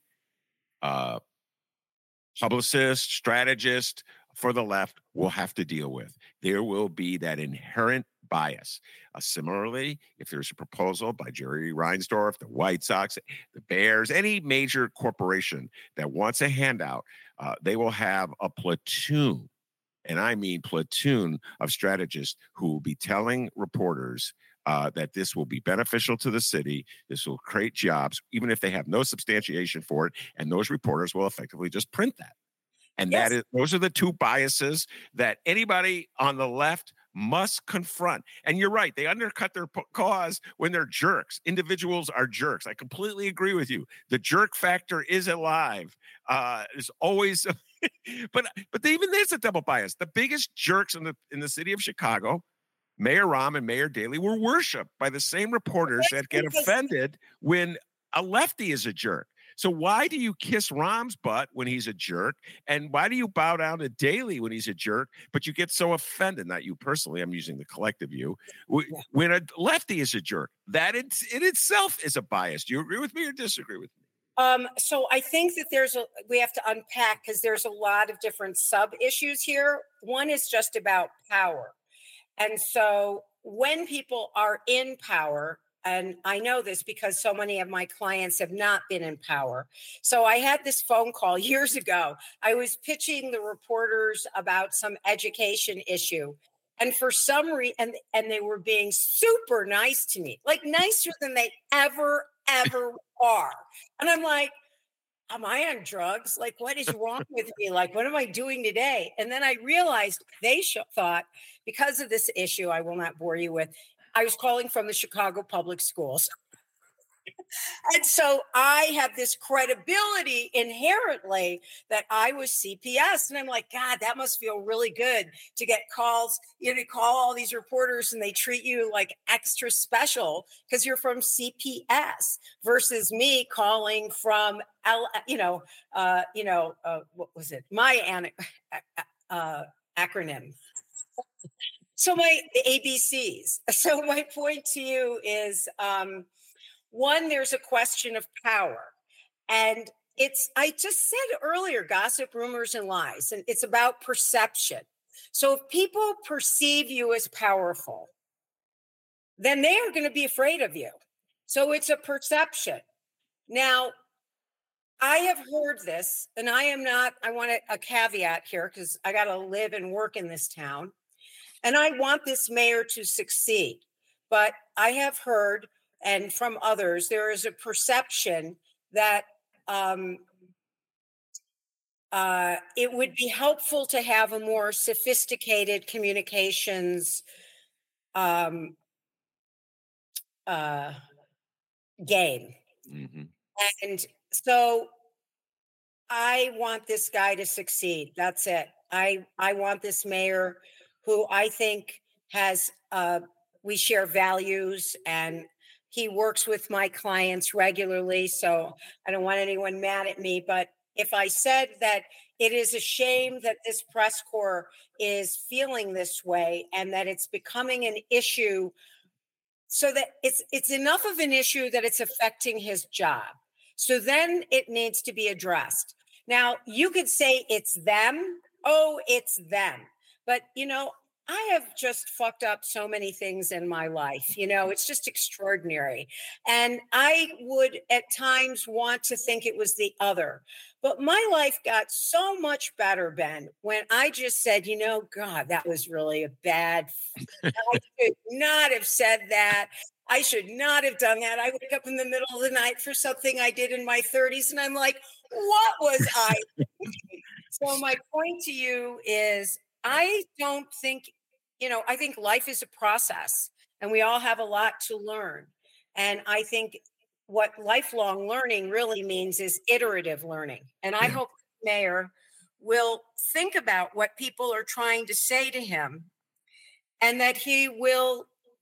publicist, strategist for the left will have to deal with. There will be that inherent bias. Similarly, if there's a proposal by Jerry Reinsdorf, the White Sox, the Bears, any major corporation that wants a handout, they will have a platoon, and I mean platoon, of strategists who will be telling reporters that this will be beneficial to the city. This will create jobs, even if they have no substantiation for it. And those reporters will effectively just print that. And Yes. those are the two biases that anybody on the left must confront. And you're right. They undercut their cause when they're jerks. Individuals are jerks. I completely agree with you. The jerk factor is alive. There's always, but even there's a double bias. The biggest jerks in the city of Chicago, Mayor Rahm and Mayor Daley, were worshipped by the same reporters that get offended when a lefty is a jerk. So why do you kiss Rahm's butt when he's a jerk? And why do you bow down to Daley when he's a jerk, but you get so offended? Not you personally, I'm using the collective you. When a lefty is a jerk, that in itself is a bias. Do you agree with me or disagree with me? So I think that we have to unpack, because there's a lot of different sub issues here. One is just about power. And so when people are in power, and I know this because so many of my clients have not been in power. So I had this phone call years ago. I was pitching the reporters about some education issue. And for some reason, and they were being super nice to me, like nicer than they ever are. And I'm like, am I on drugs? Like, what is wrong with me? Like, what am I doing today? And then I realized they thought, because of this issue, I will not bore you with, I was calling from the Chicago Public Schools. And so I have this credibility inherently that I was CPS. And I'm like, God, that must feel really good to get calls. You know, call all these reporters and they treat you like extra special because you're from CPS, versus me calling from what was it? My acronym. So the ABCs. So my point to you is, one, there's a question of power. And I just said earlier, gossip, rumors, and lies. And it's about perception. So if people perceive you as powerful, then they are going to be afraid of you. So it's a perception. Now, I have heard this, and I want a caveat here because I got to live and work in this town. And I want this mayor to succeed. But I have heard, and from others, there is a perception that it would be helpful to have a more sophisticated communications game. Mm-hmm. And so I want this guy to succeed. That's it. I want this mayor who I think has, we share values, and he works with my clients regularly. So I don't want anyone mad at me. But if I said that it is a shame that this press corps is feeling this way and that it's becoming an issue, so that it's enough of an issue that it's affecting his job, so then it needs to be addressed. Now, you could say it's them. Oh, it's them. But, I have just fucked up so many things in my life. It's just extraordinary. And I would at times want to think it was the other. But my life got so much better, Ben, when I just said, God, that was really a bad. I should not have said that. I should not have done that. I wake up in the middle of the night for something I did in my 30s. And I'm like, what was I thinking? So my point to you is, I don't think, I think life is a process and we all have a lot to learn. And I think what lifelong learning really means is iterative learning. And I hope the mayor will think about what people are trying to say to him, and that he will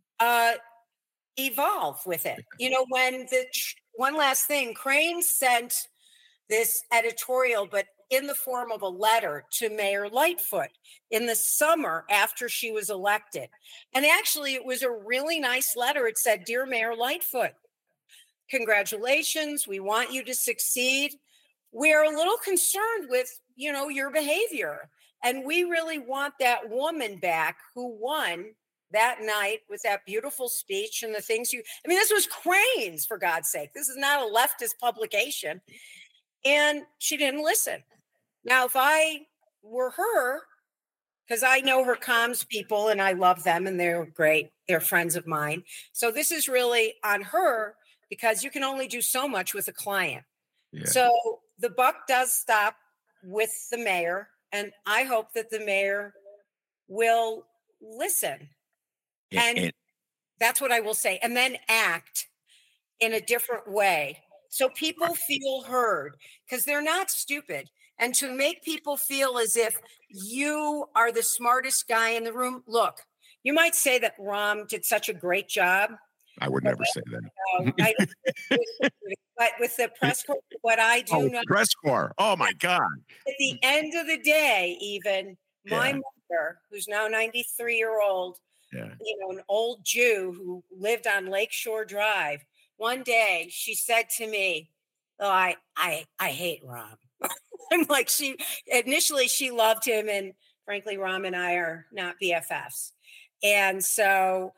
evolve with it. One last thing, Crane sent this editorial, but in the form of a letter to Mayor Lightfoot in the summer after she was elected. And actually, it was a really nice letter. It said, "Dear Mayor Lightfoot, congratulations. We want you to succeed. We're a little concerned with, your behavior. And we really want that woman back who won that night with that beautiful speech and the things this was Crane's, for God's sake. This is not a leftist publication." And she didn't listen. Now, if I were her, because I know her comms people and I love them and they're great, they're friends of mine. So this is really on her, because you can only do so much with a client. Yeah. So the buck does stop with the mayor. And I hope that the mayor will listen. And that's what I will say. And then act in a different way, so people feel heard, because they're not stupid. And to make people feel as if you are the smartest guy in the room. Look, you might say that Rahm did such a great job. I would never say that. But with the press corps, what I do know, press corps. Oh my God. At the end of the day, even my mother, who's now 93-year-old, an old Jew who lived on Lakeshore Drive, one day she said to me, "Oh, I hate Rahm." I'm like, she loved him, and frankly, Rahm and I are not BFFs. And so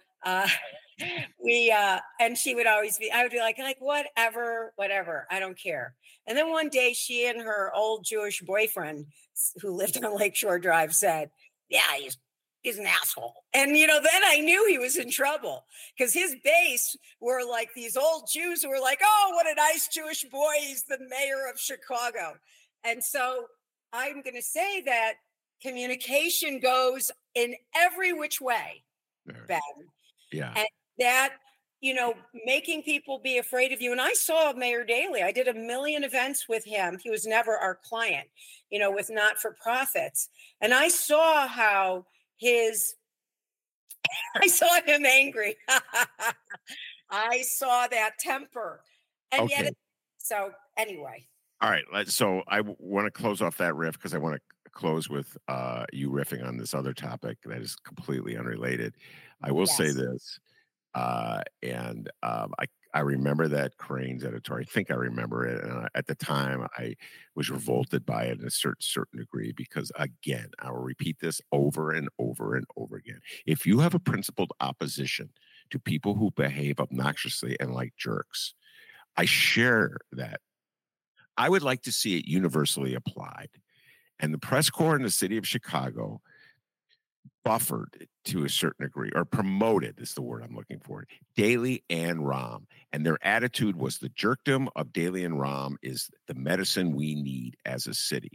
and she would always I would be like, whatever, I don't care. And then one day she and her old Jewish boyfriend who lived on Lakeshore Drive said, "Yeah, he's an asshole." And, then I knew he was in trouble, because his base were like these old Jews who were like, "Oh, what a nice Jewish boy. He's the mayor of Chicago." And so I'm going to say that communication goes in every which way, Ben. Yeah. And that, making people be afraid of you. And I saw Mayor Daley. I did 1 million events with him. He was never our client, with not-for-profits. And I saw how I saw him angry. I saw that temper. And yet, so anyway. All right. So I want to close off that riff, because I want to close with you riffing on this other topic that is completely unrelated. I will say this, and I remember that Crane's editorial. I think I remember it. And at the time, I was revolted by it in a certain degree, because, again, I will repeat this over and over and over again. If you have a principled opposition to people who behave obnoxiously and like jerks, I share that. I would like to see it universally applied. And the press corps in the city of Chicago buffered to a certain degree, or promoted is the word I'm looking for, Daley and Rahm. And their attitude was the jerkdom of Daley and Rahm is the medicine we need as a city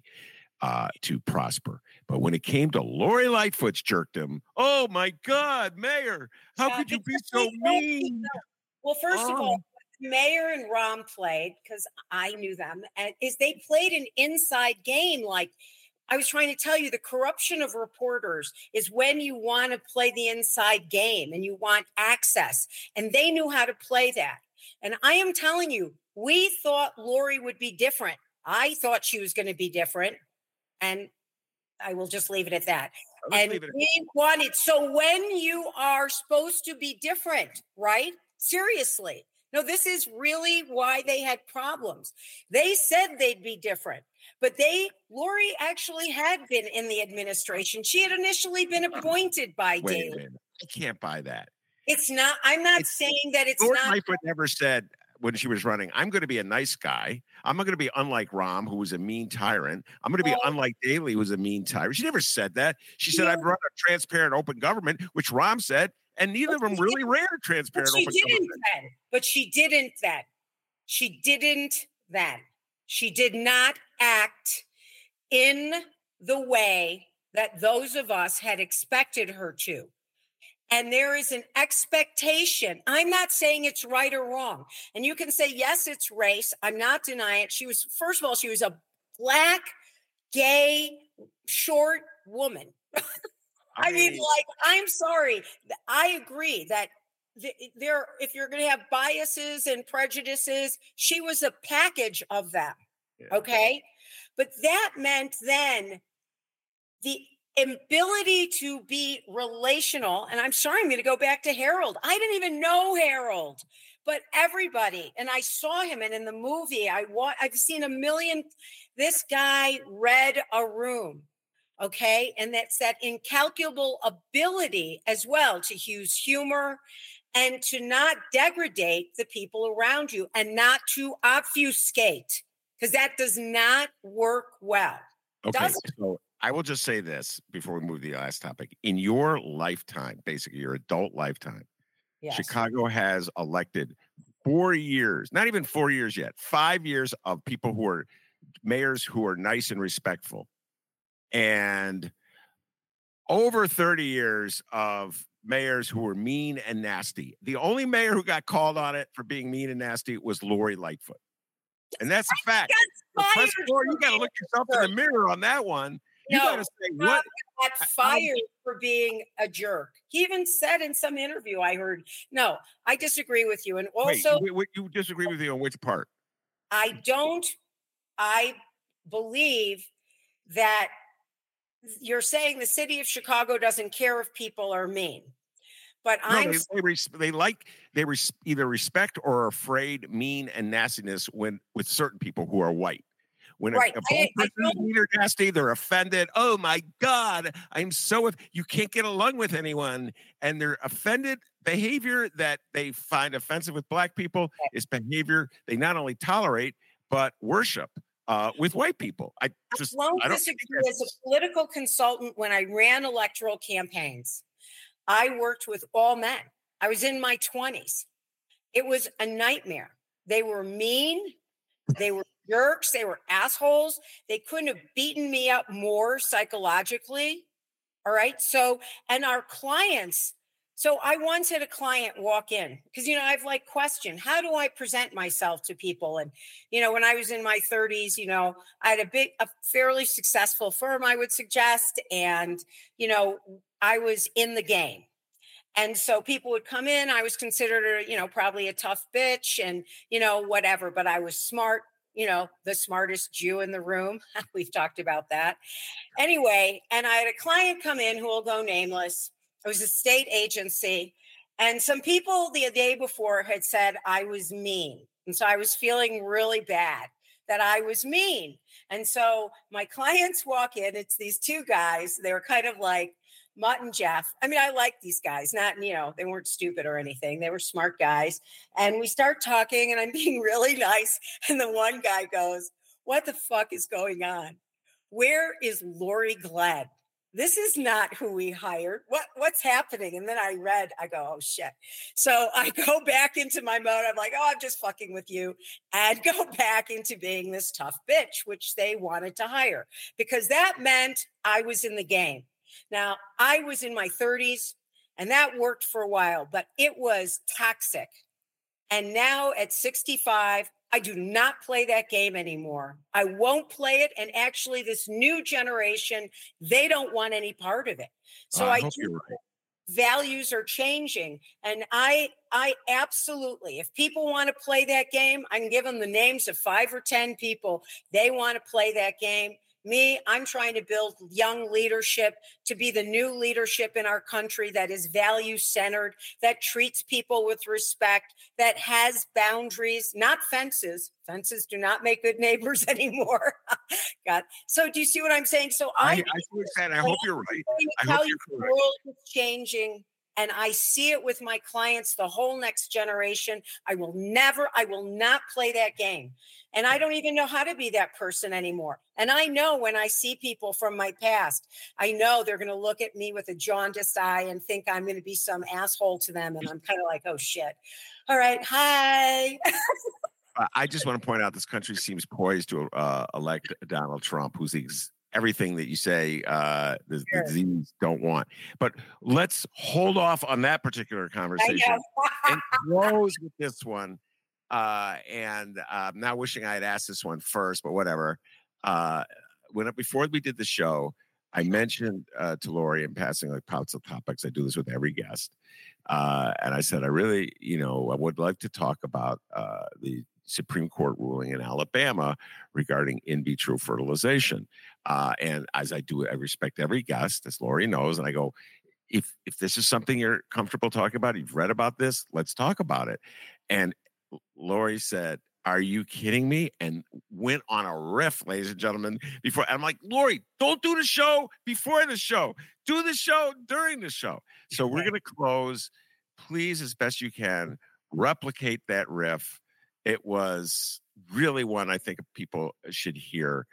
to prosper. But when it came to Lori Lightfoot's jerkdom, oh my God, Mayor, how could you be so mean? Well, first of all, Mayor and Rahm played, because I knew them, and they played an inside game. Like I was trying to tell you, the corruption of reporters is when you want to play the inside game and you want access, and they knew how to play that. And I am telling you, we thought Lori would be different. I thought she was going to be different, and I will just leave it at that. We wanted, so when you are supposed to be different, right? Seriously. No, this is really why they had problems. They said they'd be different, but Lori actually had been in the administration. She had initially been appointed by Daley. I can't buy that. It's not, I'm not saying that it's Lori not. Lightfoot never said when she was running, I'm going to be a nice guy. I'm not going to be unlike Rahm, who was a mean tyrant. I'm going to be unlike Daley, who was a mean tyrant. She never said that. She said, I'd run a transparent, open government, which Rahm said. And neither of them really ran a transparent open government. But she didn't then. She didn't then. She did not act in the way that those of us had expected her to. And there is an expectation. I'm not saying it's right or wrong. And you can say, yes, it's race. I'm not denying it. First of all, she was a Black gay, short woman. I mean, like, I'm sorry. I agree that there, if you're going to have biases and prejudices, she was a package of them. Yeah. Okay. But that meant then the ability to be relational. And I'm sorry, I'm going to go back to Harold. I didn't even know Harold, but everybody, and I saw him, and in the movie, I've seen a million. This guy read a room. Okay. And that's that incalculable ability as well to use humor and to not degrade the people around you and not to obfuscate, because that does not work well. Okay. So I will just say this before we move to the last topic. In your lifetime, basically your adult lifetime, Yes. Chicago has elected 4 years, not even 4 years yet, 5 years of people who are mayors who are nice and respectful. And over 30 years of mayors who were mean and nasty. The only mayor who got called on it for being mean and nasty was Lori Lightfoot. And that's a fact. You got to look yourself in the mirror on that one. You got to say, what? Got fired for being a jerk. He even said in some interview I heard, no, I disagree with you. And also, wait, you disagree with you on which part? I believe that you're saying the city of Chicago doesn't care if people are mean, but they either respect or are afraid mean and nastiness with certain people who are white. When a black person is mean or nasty, they're offended. Oh my God, you can't get along with anyone, and they're offended. Behavior that they find offensive with black people is behavior they not only tolerate but worship. With white people. I don't disagree. As a political consultant, when I ran electoral campaigns, I worked with all men. I was in my 20s. It was a nightmare. They were mean. They were jerks. They were assholes. They couldn't have beaten me up more psychologically. All right. So, and our clients. So I once had a client walk in because, I've questioned, how do I present myself to people? And, when I was in my 30s, I had a fairly successful firm, I would suggest. And, I was in the game. And so people would come in, I was considered, probably a tough bitch and, whatever, but I was smart, the smartest Jew in the room. We've talked about that. Anyway, and I had a client come in who will go nameless. It was a state agency. And some people the day before had said I was mean. And so I was feeling really bad that I was mean. And so my clients walk in, it's these two guys. They were kind of like Mutt and Jeff. I mean, I like these guys, not, they weren't stupid or anything. They were smart guys. And we start talking and I'm being really nice. And the one guy goes, what the fuck is going on? Where is Lori Glad? This is not who we hired. What's happening? And then I go, oh shit. So I go back into my mode. I'm like, oh, I'm just fucking with you, and go back into being this tough bitch, which they wanted to hire because that meant I was in the game. Now I was in my 30s and that worked for a while, but it was toxic. And now at 65, I do not play that game anymore. I won't play it. And actually, this new generation, they don't want any part of it. So I hope you're right. Values are changing. And I absolutely, if people want to play that game, I can give them the names of 5 or 10 people. They want to play that game. Me, I'm trying to build young leadership to be the new leadership in our country that is value-centered, that treats people with respect, that has boundaries, not fences. Fences do not make good neighbors anymore. God. So do you see what I'm saying? So I see what you're saying. I hope you're right. I hope you're correct. The world is changing. And I see it with my clients, the whole next generation. I will not play that game. And I don't even know how to be that person anymore. And I know when I see people from my past, I know they're going to look at me with a jaundiced eye and think I'm going to be some asshole to them. And I'm kind of like, oh shit. All right. Hi. I just want to point out this country seems poised to elect Donald Trump, who's everything that you say the disease don't want. But let's hold off on that particular conversation and close with this one. And now wishing I had asked this one first, but whatever. before we did the show, I mentioned to Lori in passing, like, pouts of topics. I do this with every guest. And I said, I really, I would like to talk about the Supreme Court ruling in Alabama regarding in vitro fertilization. And as I do, I respect every guest, as Lori knows. And I go, if this is something you're comfortable talking about, you've read about this, let's talk about it. And Lori said, are you kidding me? And went on a riff, ladies and gentlemen, before. I'm like, Lori, don't do the show before the show. Do the show during the show. So we're going to close. Please, as best you can, replicate that riff. It was really one I think people should hear.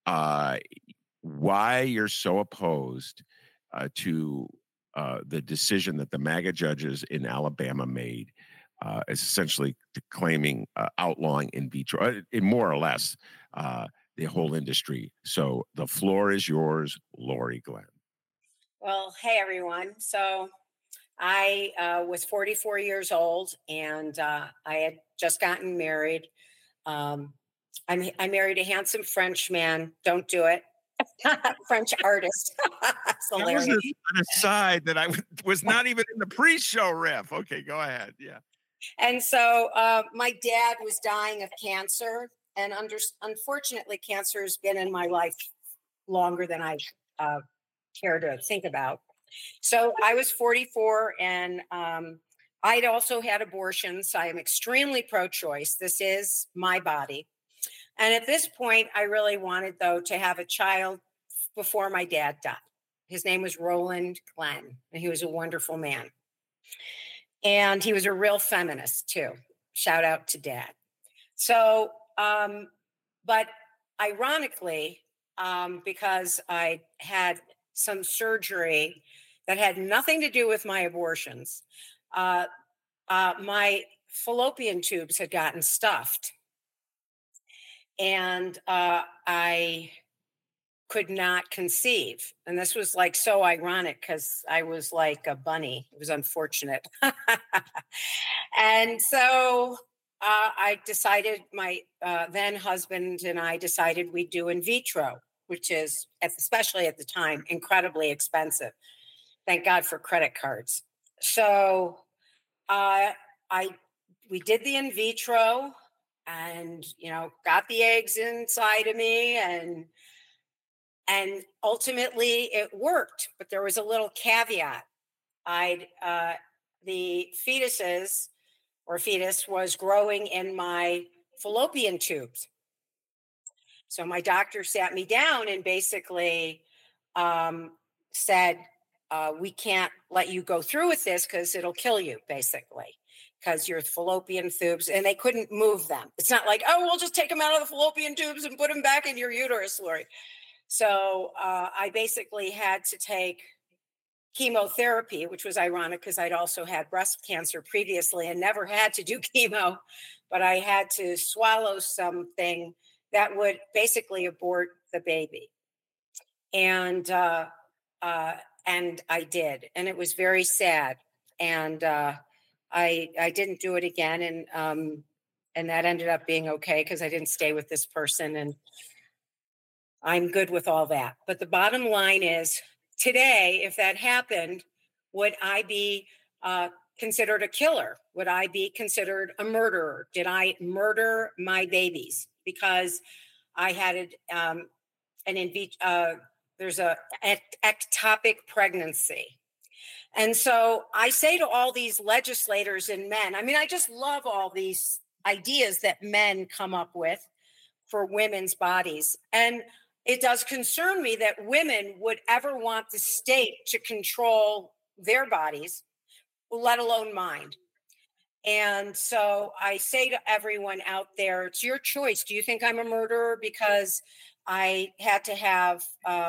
Why you're so opposed to the decision that the MAGA judges in Alabama made, is essentially claiming outlawing in vitro, more or less, the whole industry. So the floor is yours, Lori Glenn. Well, hey, everyone. So I was 44 years old, and I had just gotten married. I married a handsome French man. Don't do it. French artist. It's hilarious. That was an aside that I was not even in the pre-show riff. Okay, go ahead. Yeah. And so my dad was dying of cancer, and unfortunately, cancer has been in my life longer than I care to think about. So I was 44, and I'd also had abortions. I am extremely pro-choice. This is my body. And at this point, I really wanted, though, to have a child before my dad died. His name was Roland Glenn, and he was a wonderful man. And he was a real feminist, too. Shout out to Dad. So, but ironically, because I had some surgery that had nothing to do with my abortions, my fallopian tubes had gotten stuffed. And I could not conceive. And this was like so ironic because I was like a bunny. It was unfortunate. And so I decided, my then husband and I decided we'd do in vitro, which is, especially at the time, incredibly expensive. Thank God for credit cards. So we did the in vitro, and got the eggs inside of me, and ultimately it worked. But there was a little caveat. The fetus was growing in my fallopian tubes. So my doctor sat me down and basically said, we can't let you go through with this because it'll kill you, basically, because your fallopian tubes, and they couldn't move them. It's not like, oh, we'll just take them out of the fallopian tubes and put them back in your uterus, Lori. So I basically had to take chemotherapy, which was ironic because I'd also had breast cancer previously and never had to do chemo, but I had to swallow something that would basically abort the baby. And I did, and it was very sad. And I didn't do it again, and that ended up being okay because I didn't stay with this person, and I'm good with all that. But the bottom line is, today, if that happened, would I be considered a killer? Would I be considered a murderer? Did I murder my babies because I had there's a ectopic pregnancy? And so I say to all these legislators and men, I mean, I just love all these ideas that men come up with for women's bodies. And it does concern me that women would ever want the state to control their bodies, let alone mine. And so I say to everyone out there, it's your choice. Do you think I'm a murderer because I had to have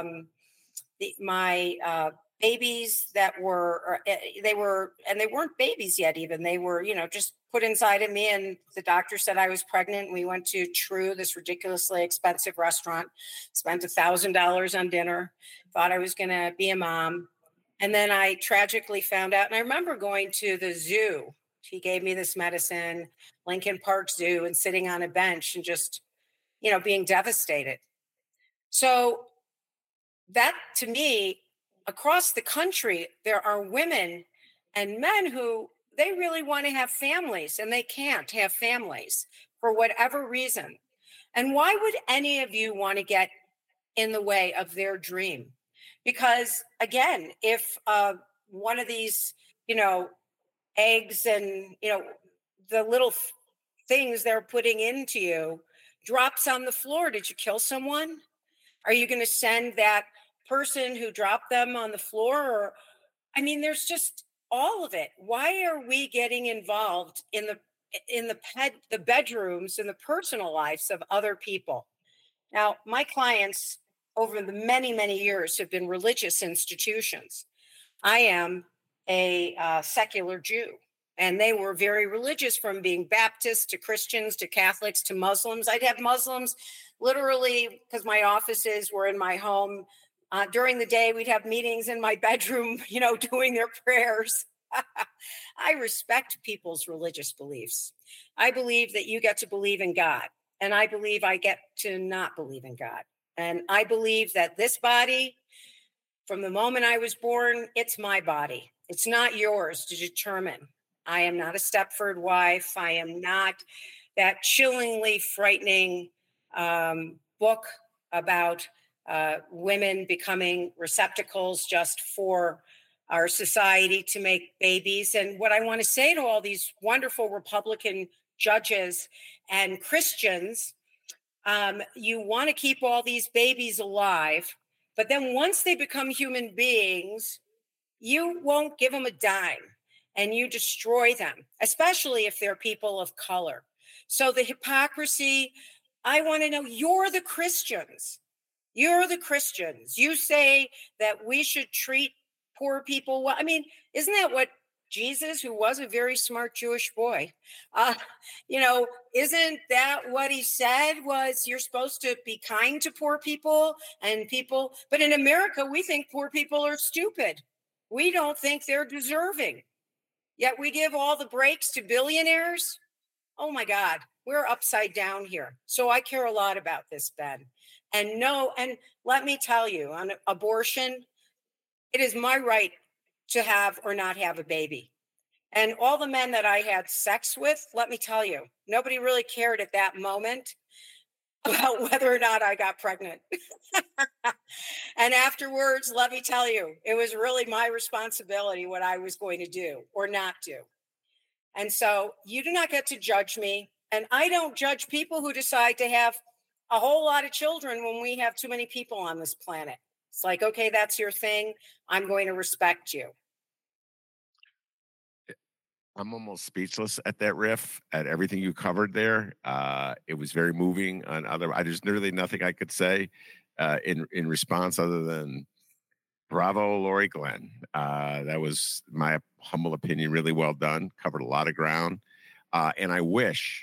my babies that they weren't babies yet even. They were, just put inside of me, and the doctor said I was pregnant. We went to True, this ridiculously expensive restaurant, spent $1,000 on dinner, thought I was going to be a mom. And then I tragically found out, and I remember going to the zoo. He gave me this medicine, Lincoln Park Zoo, and sitting on a bench and just, being devastated. So that, to me, across the country, there are women and men who they really want to have families and they can't have families for whatever reason. And why would any of you want to get in the way of their dream? Because again, if one of these, eggs and, the little things they're putting into you drops on the floor, did you kill someone? Are you going to send that person who dropped them on the floor? Or, I mean, there's just all of it. Why are we getting involved in the bedrooms and the personal lives of other people? Now, my clients over the many, many years have been religious institutions. I am a secular Jew, and they were very religious, from being Baptists to Christians to Catholics to Muslims. I'd have Muslims literally, because my offices were in my home. During the day, we'd have meetings in my bedroom, doing their prayers. I respect people's religious beliefs. I believe that you get to believe in God, and I believe I get to not believe in God. And I believe that this body, from the moment I was born, it's my body. It's not yours to determine. I am not a Stepford wife. I am not that chillingly frightening book about women becoming receptacles just for our society to make babies. And what I want to say to all these wonderful Republican judges and Christians, you want to keep all these babies alive, but then once they become human beings, you won't give them a dime and you destroy them, especially if they're people of color. So the hypocrisy, I want to know, you're the Christians. You're the Christians. You say that we should treat poor people well. I mean, isn't that what Jesus, who was a very smart Jewish boy, isn't that what he said? Was you're supposed to be kind to poor people and people. But in America, we think poor people are stupid. We don't think they're deserving. Yet we give all the breaks to billionaires. Oh my God, we're upside down here. So I care a lot about this, Ben. And let me tell you, on abortion, it is my right to have or not have a baby. And all the men that I had sex with, let me tell you, nobody really cared at that moment about whether or not I got pregnant. And afterwards, let me tell you, it was really my responsibility what I was going to do or not do. And so you do not get to judge me. And I don't judge people who decide to have a whole lot of children when we have too many people on this planet. It's like, okay, that's your thing. I'm going to respect you. I'm almost speechless at that riff, at everything you covered there. It was very moving. There's literally nothing I could say in response other than bravo, Lori Glenn. That was my humble opinion. Really well done. Covered a lot of ground. And I wish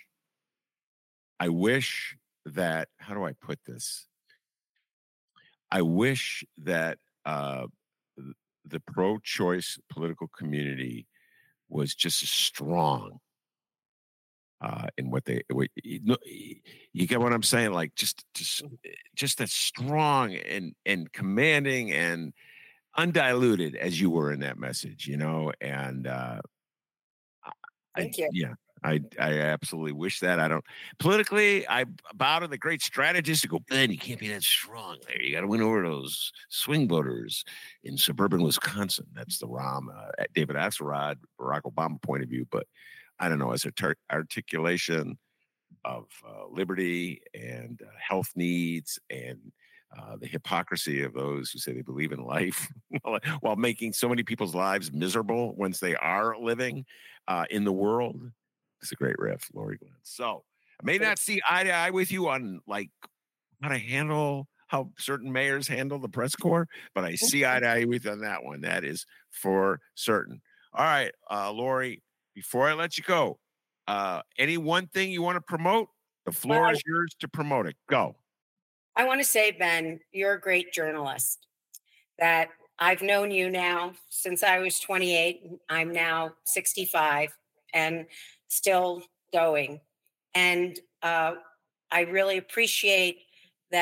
that, how do I put this? I wish that the pro-choice political community was just as strong in you get what I'm saying? Like just as strong and commanding and undiluted as you were in that message, and Thank you. Yeah. I absolutely wish that. I don't politically. I bow to the great strategists who go, Ben, you can't be that strong there. You got to win over those swing voters in suburban Wisconsin. That's the David Axelrod, Barack Obama point of view. But I don't know, as articulation of liberty and health needs and the hypocrisy of those who say they believe in life while making so many people's lives miserable once they are living in the world. It's a great riff, Lori Glenn. So I may not see eye to eye with you on like how certain mayors handle the press corps, but I see eye to eye with you on that one. That is for certain. All right, Lori, before I let you go, any one thing you want to promote? The floor is yours to promote it. Go. I want to say, Ben, you're a great journalist. That I've known you now since I was 28. I'm now 65 and still going. And I really appreciate that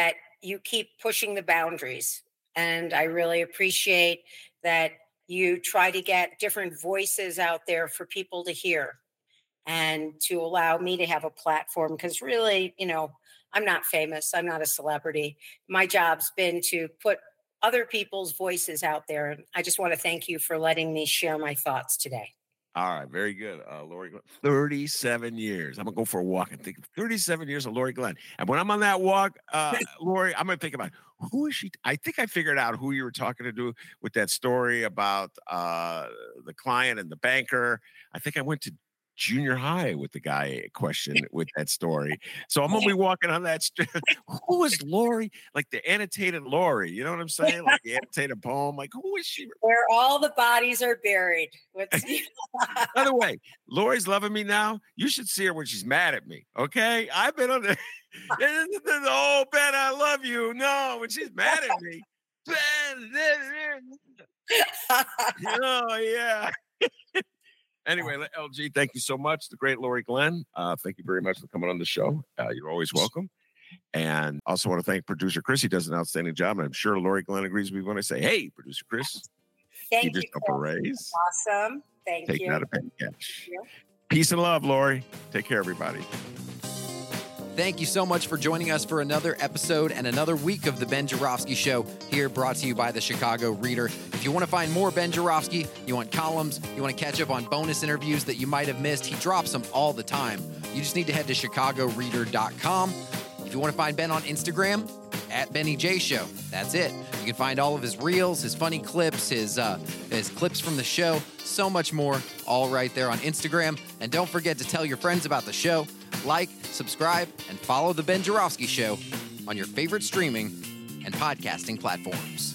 you keep pushing the boundaries. And I really appreciate that you try to get different voices out there for people to hear and to allow me to have a platform. Because really, I'm not famous. I'm not a celebrity. My job's been to put other people's voices out there. And I just want to thank you for letting me share my thoughts today. All right, very good. Lori Glenn, 37 years. I'm going to go for a walk and think 37 years of Lori Glenn. And when I'm on that walk, Lori, I'm going to think about who is she? I think I figured out who you were talking to with that story about the client and the banker. I think I went to junior high with the guy question with that story. So I'm going to be walking on that street. Who is Lori? Like the annotated Lori, you know what I'm saying? Like the annotated poem. Like, who is she? Where all the bodies are buried. By the way, Lori's loving me now. You should see her when she's mad at me. Okay. I've been on the oh, Ben, I love you. No, when she's mad at me. Oh, yeah. Anyway, LG, thank you so much. The great Lori Glenn. Thank you very much for coming on the show. You're always welcome. And also want to thank producer Chris. He does an outstanding job. And I'm sure Lori Glenn agrees with me when I say, hey, producer Chris, thank give you. yourself a raise. Awesome. Thank you. Taking out a petty cash. Peace and love, Lori. Take care, everybody. Thank you so much for joining us for another episode and another week of The Ben Joravsky Show, here brought to you by the Chicago Reader. If you want to find more Ben Joravsky, you want columns, you want to catch up on bonus interviews that you might have missed, he drops them all the time. You just need to head to chicagoreader.com. If you want to find Ben on Instagram, at Benny J Show. That's it. You can find all of his reels, his funny clips, his clips from the show, so much more, all right there on Instagram. And don't forget to tell your friends about the show. Like, subscribe, and follow The Ben Joravsky Show on your favorite streaming and podcasting platforms.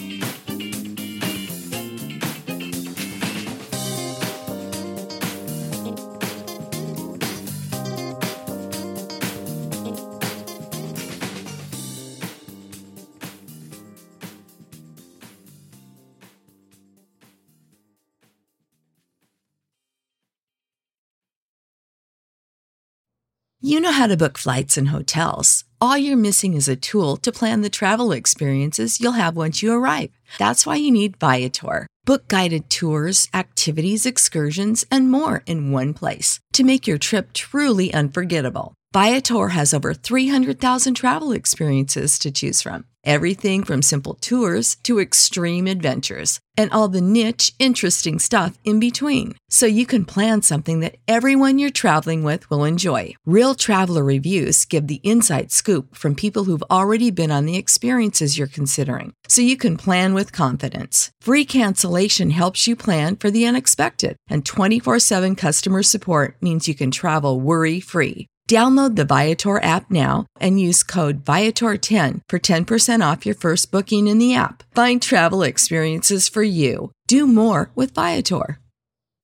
You know how to book flights and hotels. All you're missing is a tool to plan the travel experiences you'll have once you arrive. That's why you need Viator. Book guided tours, activities, excursions, and more in one place to make your trip truly unforgettable. Viator has over 300,000 travel experiences to choose from. Everything from simple tours to extreme adventures and all the niche, interesting stuff in between. So you can plan something that everyone you're traveling with will enjoy. Real traveler reviews give the inside scoop from people who've already been on the experiences you're considering. So you can plan with confidence. Free cancellation helps you plan for the unexpected. And 24/7 customer support means you can travel worry-free. Download the Viator app now and use code Viator10 for 10% off your first booking in the app. Find travel experiences for you. Do more with Viator.